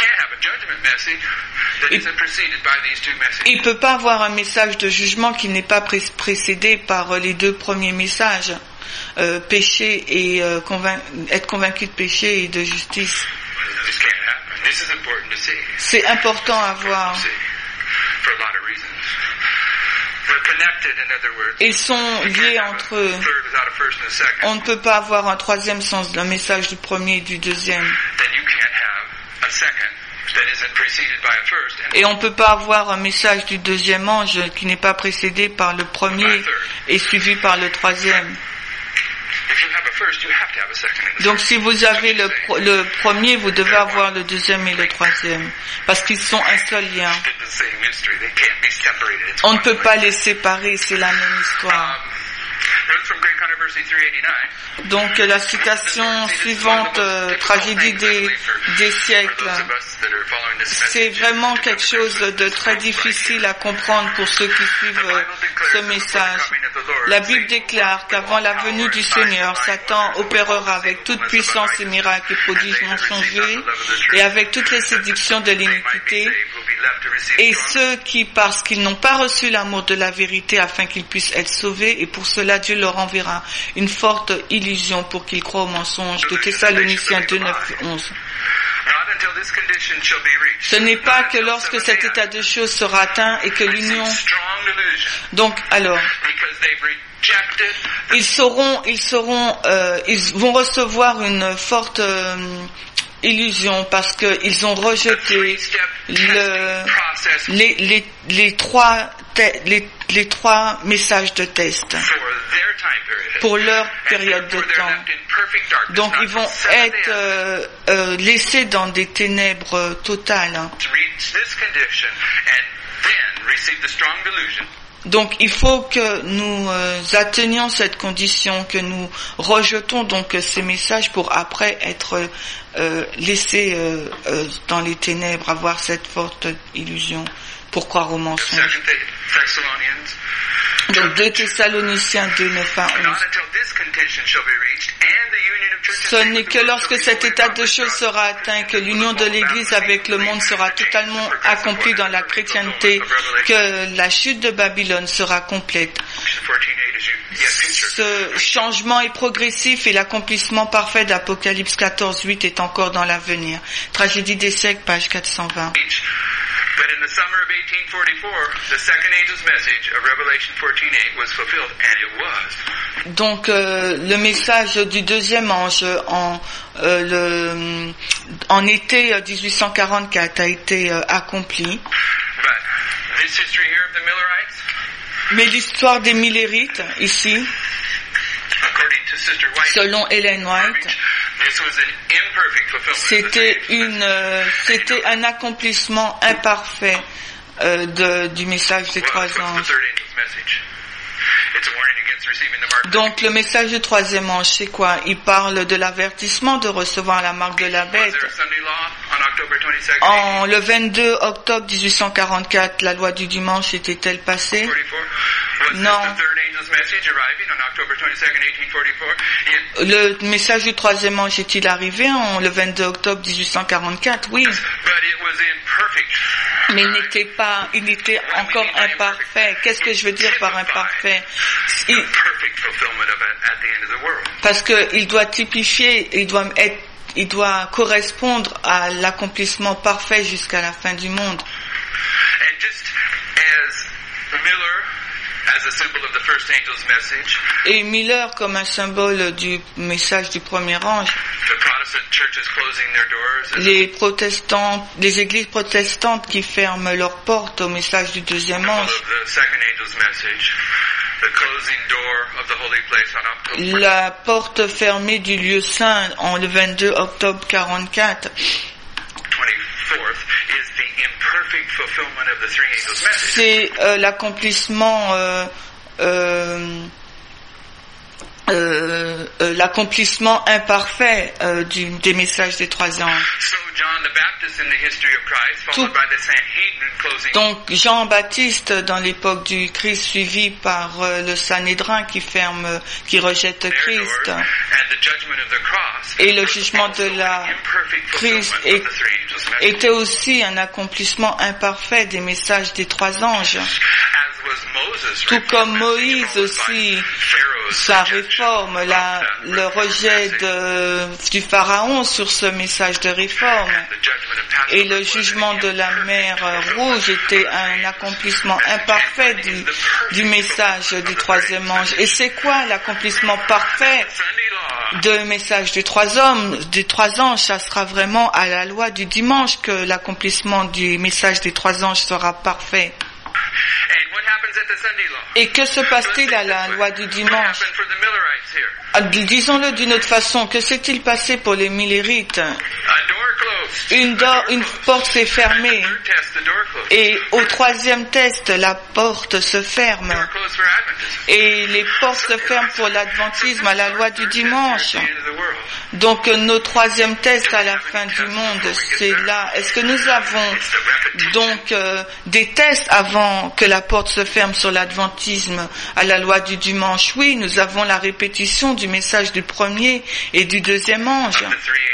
Il ne peut pas avoir un message de jugement qui n'est pas précédé par les deux premiers messages, euh, péché et euh, convain- être convaincu de péché et de justice. C'est important à voir. Ils sont liés entre eux. On ne peut pas avoir un troisième sans le message du premier et du deuxième. Et on ne peut pas avoir un message du deuxième ange qui n'est pas précédé par le premier et suivi par le troisième. Donc si vous avez le, le premier, vous devez avoir le deuxième et le troisième, parce qu'ils sont un seul lien. On ne peut pas les séparer, c'est la même histoire. Donc la citation suivante, euh, tragédie des, des siècles, c'est vraiment quelque chose de très difficile à comprendre pour ceux qui suivent euh, ce message. La Bible déclare qu'avant la venue du Seigneur, Satan opérera avec toute puissance et miracles et prodiges mensongers et avec toutes les séductions de l'iniquité. Et ceux qui, parce qu'ils n'ont pas reçu l'amour de la vérité afin qu'ils puissent être sauvés, et pour cela Dieu leur enverra une forte illusion pour qu'ils croient au mensonge. De Thessaloniciens deux, neuf, onze. Ce n'est pas que lorsque cet état de choses sera atteint et que l'union... Donc, alors, ils sauront, ils sauront, euh, ils vont recevoir une forte euh, illusion parce qu'ils ont rejeté le, les, les, les trois, te, les, les trois messages de test pour leur période de temps. Donc ils vont être euh, euh, laissés dans des ténèbres totales. Donc il faut que nous euh, atteignions cette condition, que nous rejetons donc ces messages pour après être euh, laissés euh, euh, dans les ténèbres, avoir cette forte illusion pour croire au mensonge. Donc deux Thessaloniciens deux, neuf à onze. Ce n'est que lorsque cet état de choses sera atteint, que l'union de l'Église avec le monde sera totalement accomplie dans la chrétienté, que la chute de Babylone sera complète. Ce changement est progressif et l'accomplissement parfait d'Apocalypse quatorze huit est encore dans l'avenir. Tragédie des siècles, page quatre cent vingt. But in the summer of eighteen forty-four, the second angel's message of Revelation fourteen eight was fulfilled, and it was. Donc euh, le message du deuxième ange en euh, le en été dix-huit cent quarante-quatre a été euh, accompli. But this history here of the Millerites, mais l'histoire des Millérites ici, according to Sister White, selon Ellen White, this was an imperfect fulfillment. C'était une, euh, c'était un accomplissement imparfait euh, de, du message des trois anges. Donc le message du troisième ange, c'est quoi? Il parle de l'avertissement de recevoir la marque de la bête. En le vingt-deux octobre dix-huit cent quarante-quatre, la loi du dimanche était-elle passée? Non. Le message du troisième ange est-il arrivé en le vingt-deux octobre dix-huit cent quarante-quatre? Oui. Mais il n'était pas, il était encore imparfait. Qu'est-ce que je veux dire par imparfait? Il, parce que il doit typifier, il doit être, il doit correspondre à l'accomplissement parfait jusqu'à la fin du monde. Et Miller comme un symbole du message du premier ange. Les protestants, les églises protestantes qui ferment leurs portes au message du deuxième ange. La porte fermée du lieu saint en le vingt-deux octobre quarante-quatre. C'est euh, l'accomplissement euh, euh, euh, euh, l'accomplissement imparfait euh, du, des messages des trois anges. Tout, donc Jean-Baptiste dans l'époque du Christ suivi par euh, le Sanhédrin qui ferme, qui rejette Christ, et le jugement de la Christ est, était aussi un accomplissement imparfait des messages des trois anges. Tout comme Moïse aussi, sa réforme, la, le rejet de, du Pharaon sur ce message de réforme et le jugement de la mer Rouge était un accomplissement imparfait du, du message du troisième ange. Et c'est quoi l'accomplissement parfait du message des trois hommes, des trois anges? Ça sera vraiment à la loi du dimanche que l'accomplissement du message des trois anges sera parfait. Et que se passe-t-il à la loi du dimanche? Disons-le d'une autre façon, que s'est-il passé pour les Millérites? Une, do- une porte s'est fermée et au troisième test, la porte se ferme et les portes se ferment pour l'adventisme à la loi du dimanche. Donc nos troisième tests à la fin du monde, c'est là. Est-ce que nous avons donc euh, des tests avant que la porte se ferme sur l'adventisme à la loi du dimanche? Oui, nous avons la répétition du message du premier et du deuxième ange.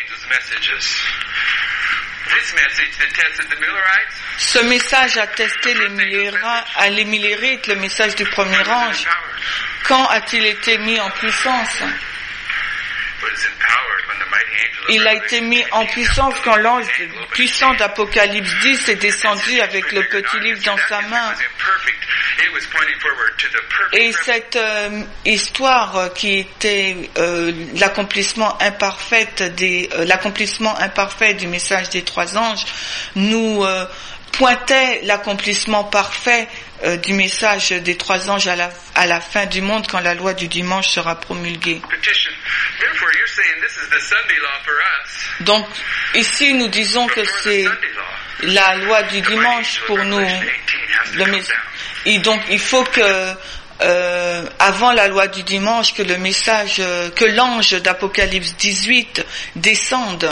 Ce message a testé les Millérites, le message du premier ange. Quand a-t-il été mis en puissance? Il a été mis en puissance quand l'ange puissant d'Apocalypse dix est descendu avec le petit livre dans sa main. Et cette euh, histoire qui était euh, l'accomplissement imparfait des euh, l'accomplissement imparfait du message des trois anges nous euh, pointait l'accomplissement parfait euh, du message des trois anges à la, à la fin du monde quand la loi du dimanche sera promulguée. Donc ici nous disons que c'est la loi du dimanche pour nous. Le, et donc il faut que euh, avant la loi du dimanche que le message, que l'ange d'Apocalypse dix-huit descende.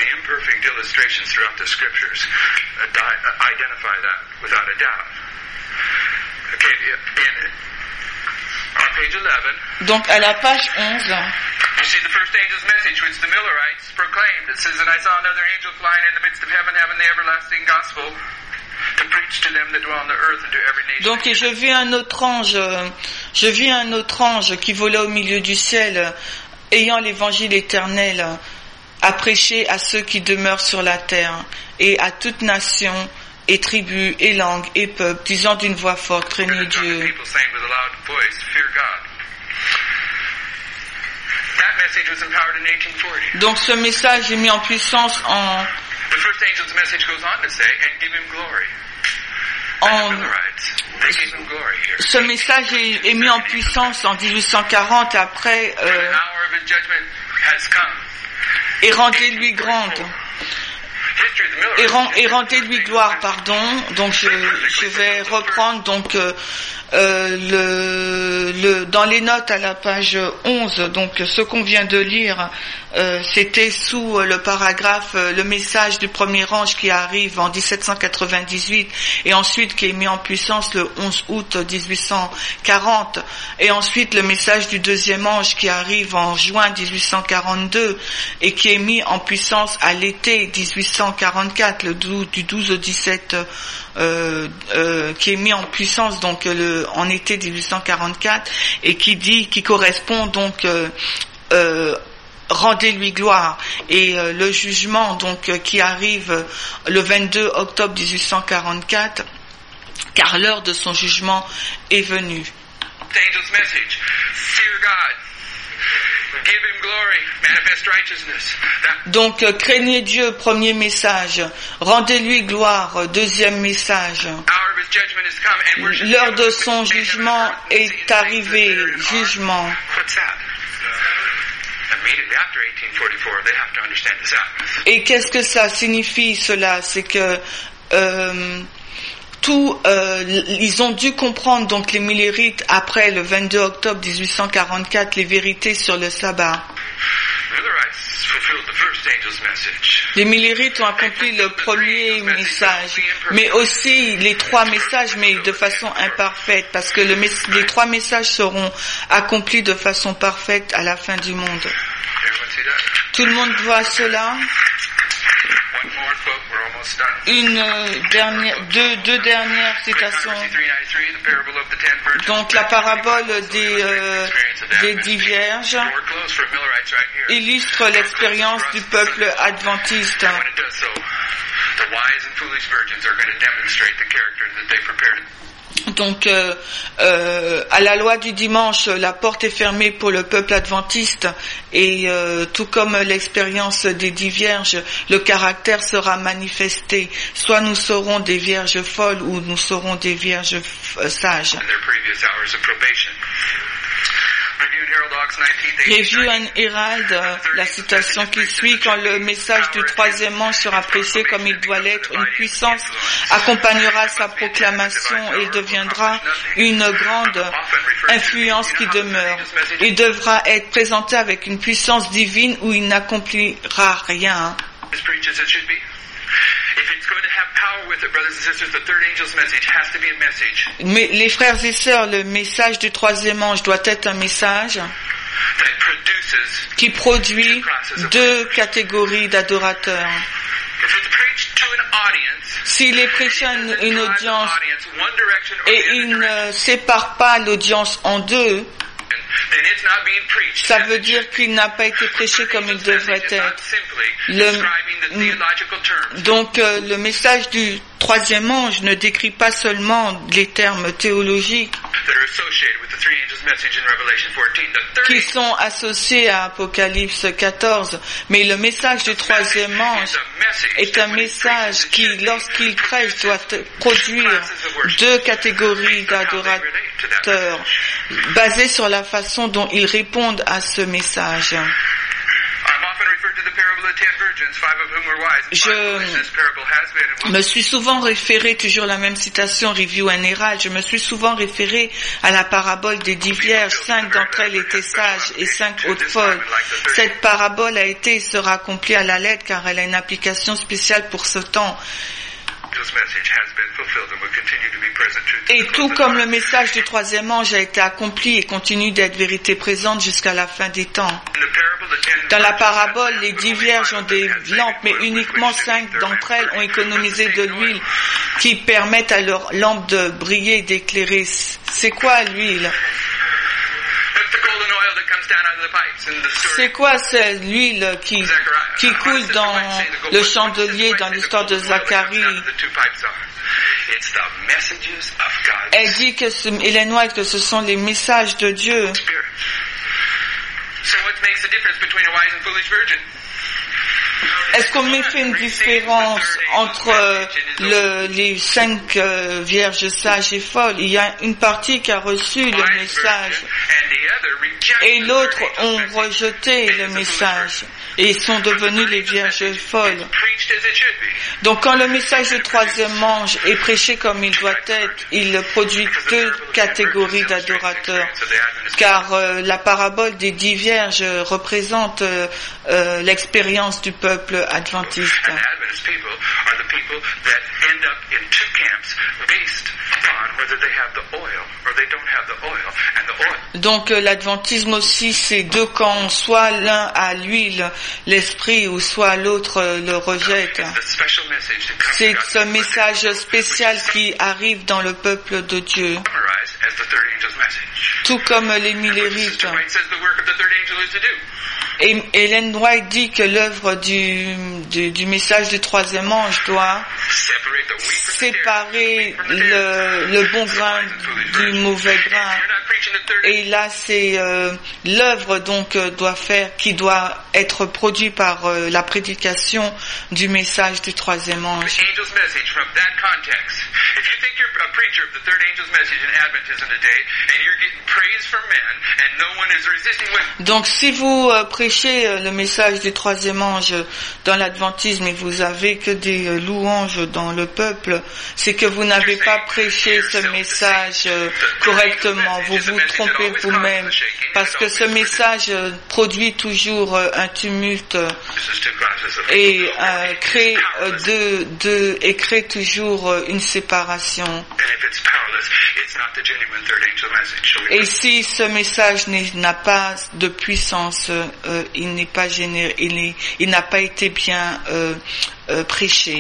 Donc à la page onze, you see the first angel's message, which the Millerites proclaimed. It says, "And I saw another angel flying in the midst of heaven, having the everlasting gospel, to preach to them that dwell on the earth and to every nation." Donc je vis un autre ange, je vis un autre ange qui volait au milieu du ciel, ayant l'évangile éternel à prêcher à ceux qui demeurent sur la terre et à toute nation et tribu et langue et peuple, disant d'une voix forte, craignez Dieu. Donc ce message est mis en puissance en en ce message est, est mis en puissance en dix-huit cent quarante après euh, et rendez-lui grande et, rend, et rendez-lui gloire, pardon. Donc je, je vais reprendre donc euh, euh, le, le dans les notes à la page onze. Donc ce qu'on vient de lire, euh, c'était sous le paragraphe euh, le message du premier ange qui arrive en dix-sept cent quatre-vingt-dix-huit et ensuite qui est mis en puissance le onze août dix-huit cent quarante et ensuite le message du deuxième ange qui arrive en juin dix-huit cent quarante-deux et qui est mis en puissance à l'été dix-huit cent quarante-quatre, le douze, du douze au dix-sept, euh, euh, qui est mis en puissance donc le, en été dix-huit cent quarante-quatre et qui dit, qui correspond donc euh, euh, rendez-lui gloire et euh, le jugement donc euh, qui arrive le vingt-deux octobre dix-huit cent quarante-quatre, car l'heure de son jugement est venue. Donc euh, craignez Dieu, premier message, rendez-lui gloire, deuxième message. L'heure de son jugement est arrivée, jugement. Et qu'est-ce que ça signifie cela? C'est que euh, tout, euh, ils ont dû comprendre donc les millérites après le vingt-deux octobre dix-huit cent quarante-quatre les vérités sur le sabbat. Les millérites ont accompli le premier message, mais aussi les trois messages, mais de façon imparfaite, parce que le, les trois messages seront accomplis de façon parfaite à la fin du monde. Tout le monde voit cela? Une euh, dernière, deux, deux dernières citations. Donc la parabole des, euh, des dix vierges illustre l'expérience du peuple adventiste. Donc, euh, euh, à la loi du dimanche, la porte est fermée pour le peuple adventiste et euh, tout comme l'expérience des dix vierges, le caractère sera manifesté. Soit nous serons des vierges folles ou nous serons des vierges f- sages. Review and Herald, la citation qui suit, quand le message du troisième ange sera prêché comme il doit l'être, une puissance accompagnera sa proclamation et il deviendra une grande influence qui demeure. Il devra être présenté avec une puissance divine où il n'accomplira rien. Mais les frères et sœurs, le message du troisième ange doit être un message qui produit deux catégories d'adorateurs. S'il est prêché à une, une audience et il ne sépare pas l'audience en deux, Ça veut dire qu'il n'a pas été prêché comme il devrait être. Le, donc euh, le message du troisième ange ne décrit pas seulement les termes théologiques qui sont associés à Apocalypse quatorze, mais le message du troisième ange est un message qui, lorsqu'il prêche, doit produire deux catégories d'adorateurs basées sur la façon dont ils répondent à ce message. Je me suis souvent référé, toujours la même citation, Review and Herald, je me suis souvent référé à la parabole des dix vierges, cinq d'entre elles étaient sages et cinq autres folles. Cette parabole a été et sera accomplie à la lettre car elle a une application spéciale pour ce temps. Et tout comme le message du troisième ange a été accompli et continue d'être vérité présente jusqu'à la fin des temps. Dans la parabole, les dix vierges ont des lampes, mais uniquement cinq d'entre elles ont économisé de l'huile qui permettent à leurs lampes de briller et d'éclairer. C'est quoi l'huile? C'est quoi cette l'huile qui, qui coule dans le chandelier dans l'histoire de Zacharie? Elle dit que ce, Ellen White, que ce sont les messages de Dieu. Est-ce qu'on fait une différence entre le, les cinq euh, vierges sages et folles? Il y a une partie qui a reçu le message et l'autre ont rejeté le message et sont devenus les vierges folles. Donc quand le message du troisième ange est prêché comme il doit être, il produit deux catégories d'adorateurs, car euh, la parabole des dix vierges représente euh, euh, l'expérience du peuple adventiste. Donc euh, l'adventisme aussi, c'est deux camps, soit l'un a l'huile, l'esprit, ou soit l'autre euh, le rejette. C'est ce message spécial qui arrive dans le peuple de Dieu, tout comme les millérites. Et Ellen White dit que l'œuvre du, du, du message du troisième ange doit séparer le, le bon grain du mauvais grain. Et là, c'est euh, l'œuvre donc doit faire, qui doit être produite par euh, la prédication du message du troisième ange. Donc, si vous euh, prêchez euh, le message du troisième ange dans l'adventisme et vous avez que des euh, louanges dans le peuple, c'est que vous n'avez pas prêché ce message euh, correctement. Vous vous trompez vous-même, parce que ce message euh, produit toujours euh, un tumulte et euh, crée euh, de, de, et crée toujours euh, une séparation. Et si ce message n'a pas de puissance, euh, il n'est pas généré, il, est, il n'a pas été bien euh, euh, prêché.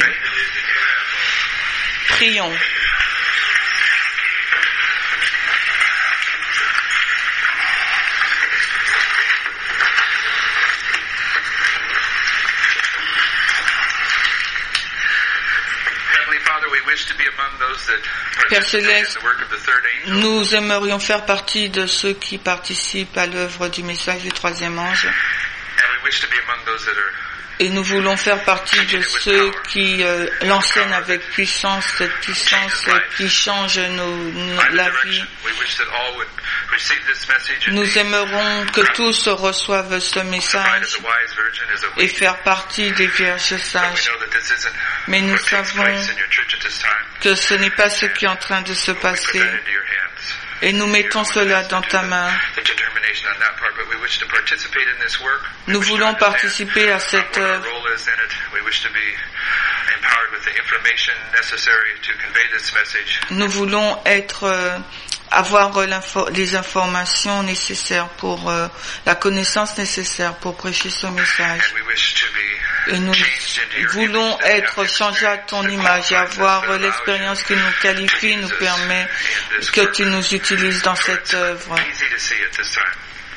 Prions. Père Céleste, nous aimerions faire partie de ceux qui participent à l'œuvre du message du troisième ange. Et nous voulons faire partie de ceux qui euh, l'enseignent avec puissance, cette puissance qui change nos, nos, la vie. Nous aimerons que tous reçoivent ce message et faire partie des vierges sages. Mais nous savons que ce n'est pas ce qui est en train de se passer. Et nous mettons cela dans ta main. Nous voulons participer à cette œuvre. Nous voulons être, euh, avoir les informations nécessaires pour euh, la connaissance nécessaire pour prêcher ce message. Et nous voulons être changés à ton image et avoir l'expérience qui nous qualifie, nous permet que tu nous utilises dans cette œuvre.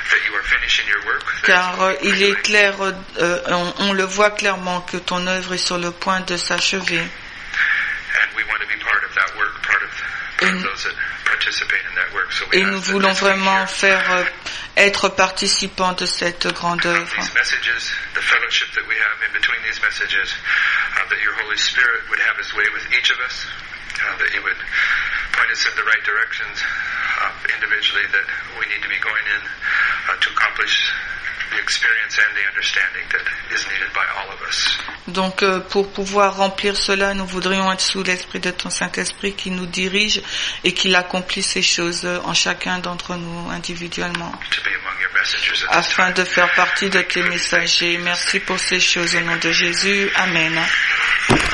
that you are finishing your work. Car euh, il est clair, euh, on, on le voit clairement que ton œuvre est sur le point de s'achever. And we want to be part of that work, part of, part of those that participate in that work. So we Et ask nous that voulons this week vraiment here, faire euh, être participants de cette grande œuvre. these messages, the fellowship that we have in between these messages, uh, that your Holy Spirit would have His way with each of us, uh, that you would point us in the right directions uh, individually that we need to be going in uh, to accomplish the experience and the understanding that is needed by all of us. Donc euh, pour pouvoir remplir cela, nous voudrions être sous l'esprit de ton Saint-Esprit qui nous dirige et qui accomplit ces choses en chacun d'entre nous individuellement, To be among your messengers at this afin time. de faire partie de tes messagers. Merci pour ces choses au nom de Jésus. Amen.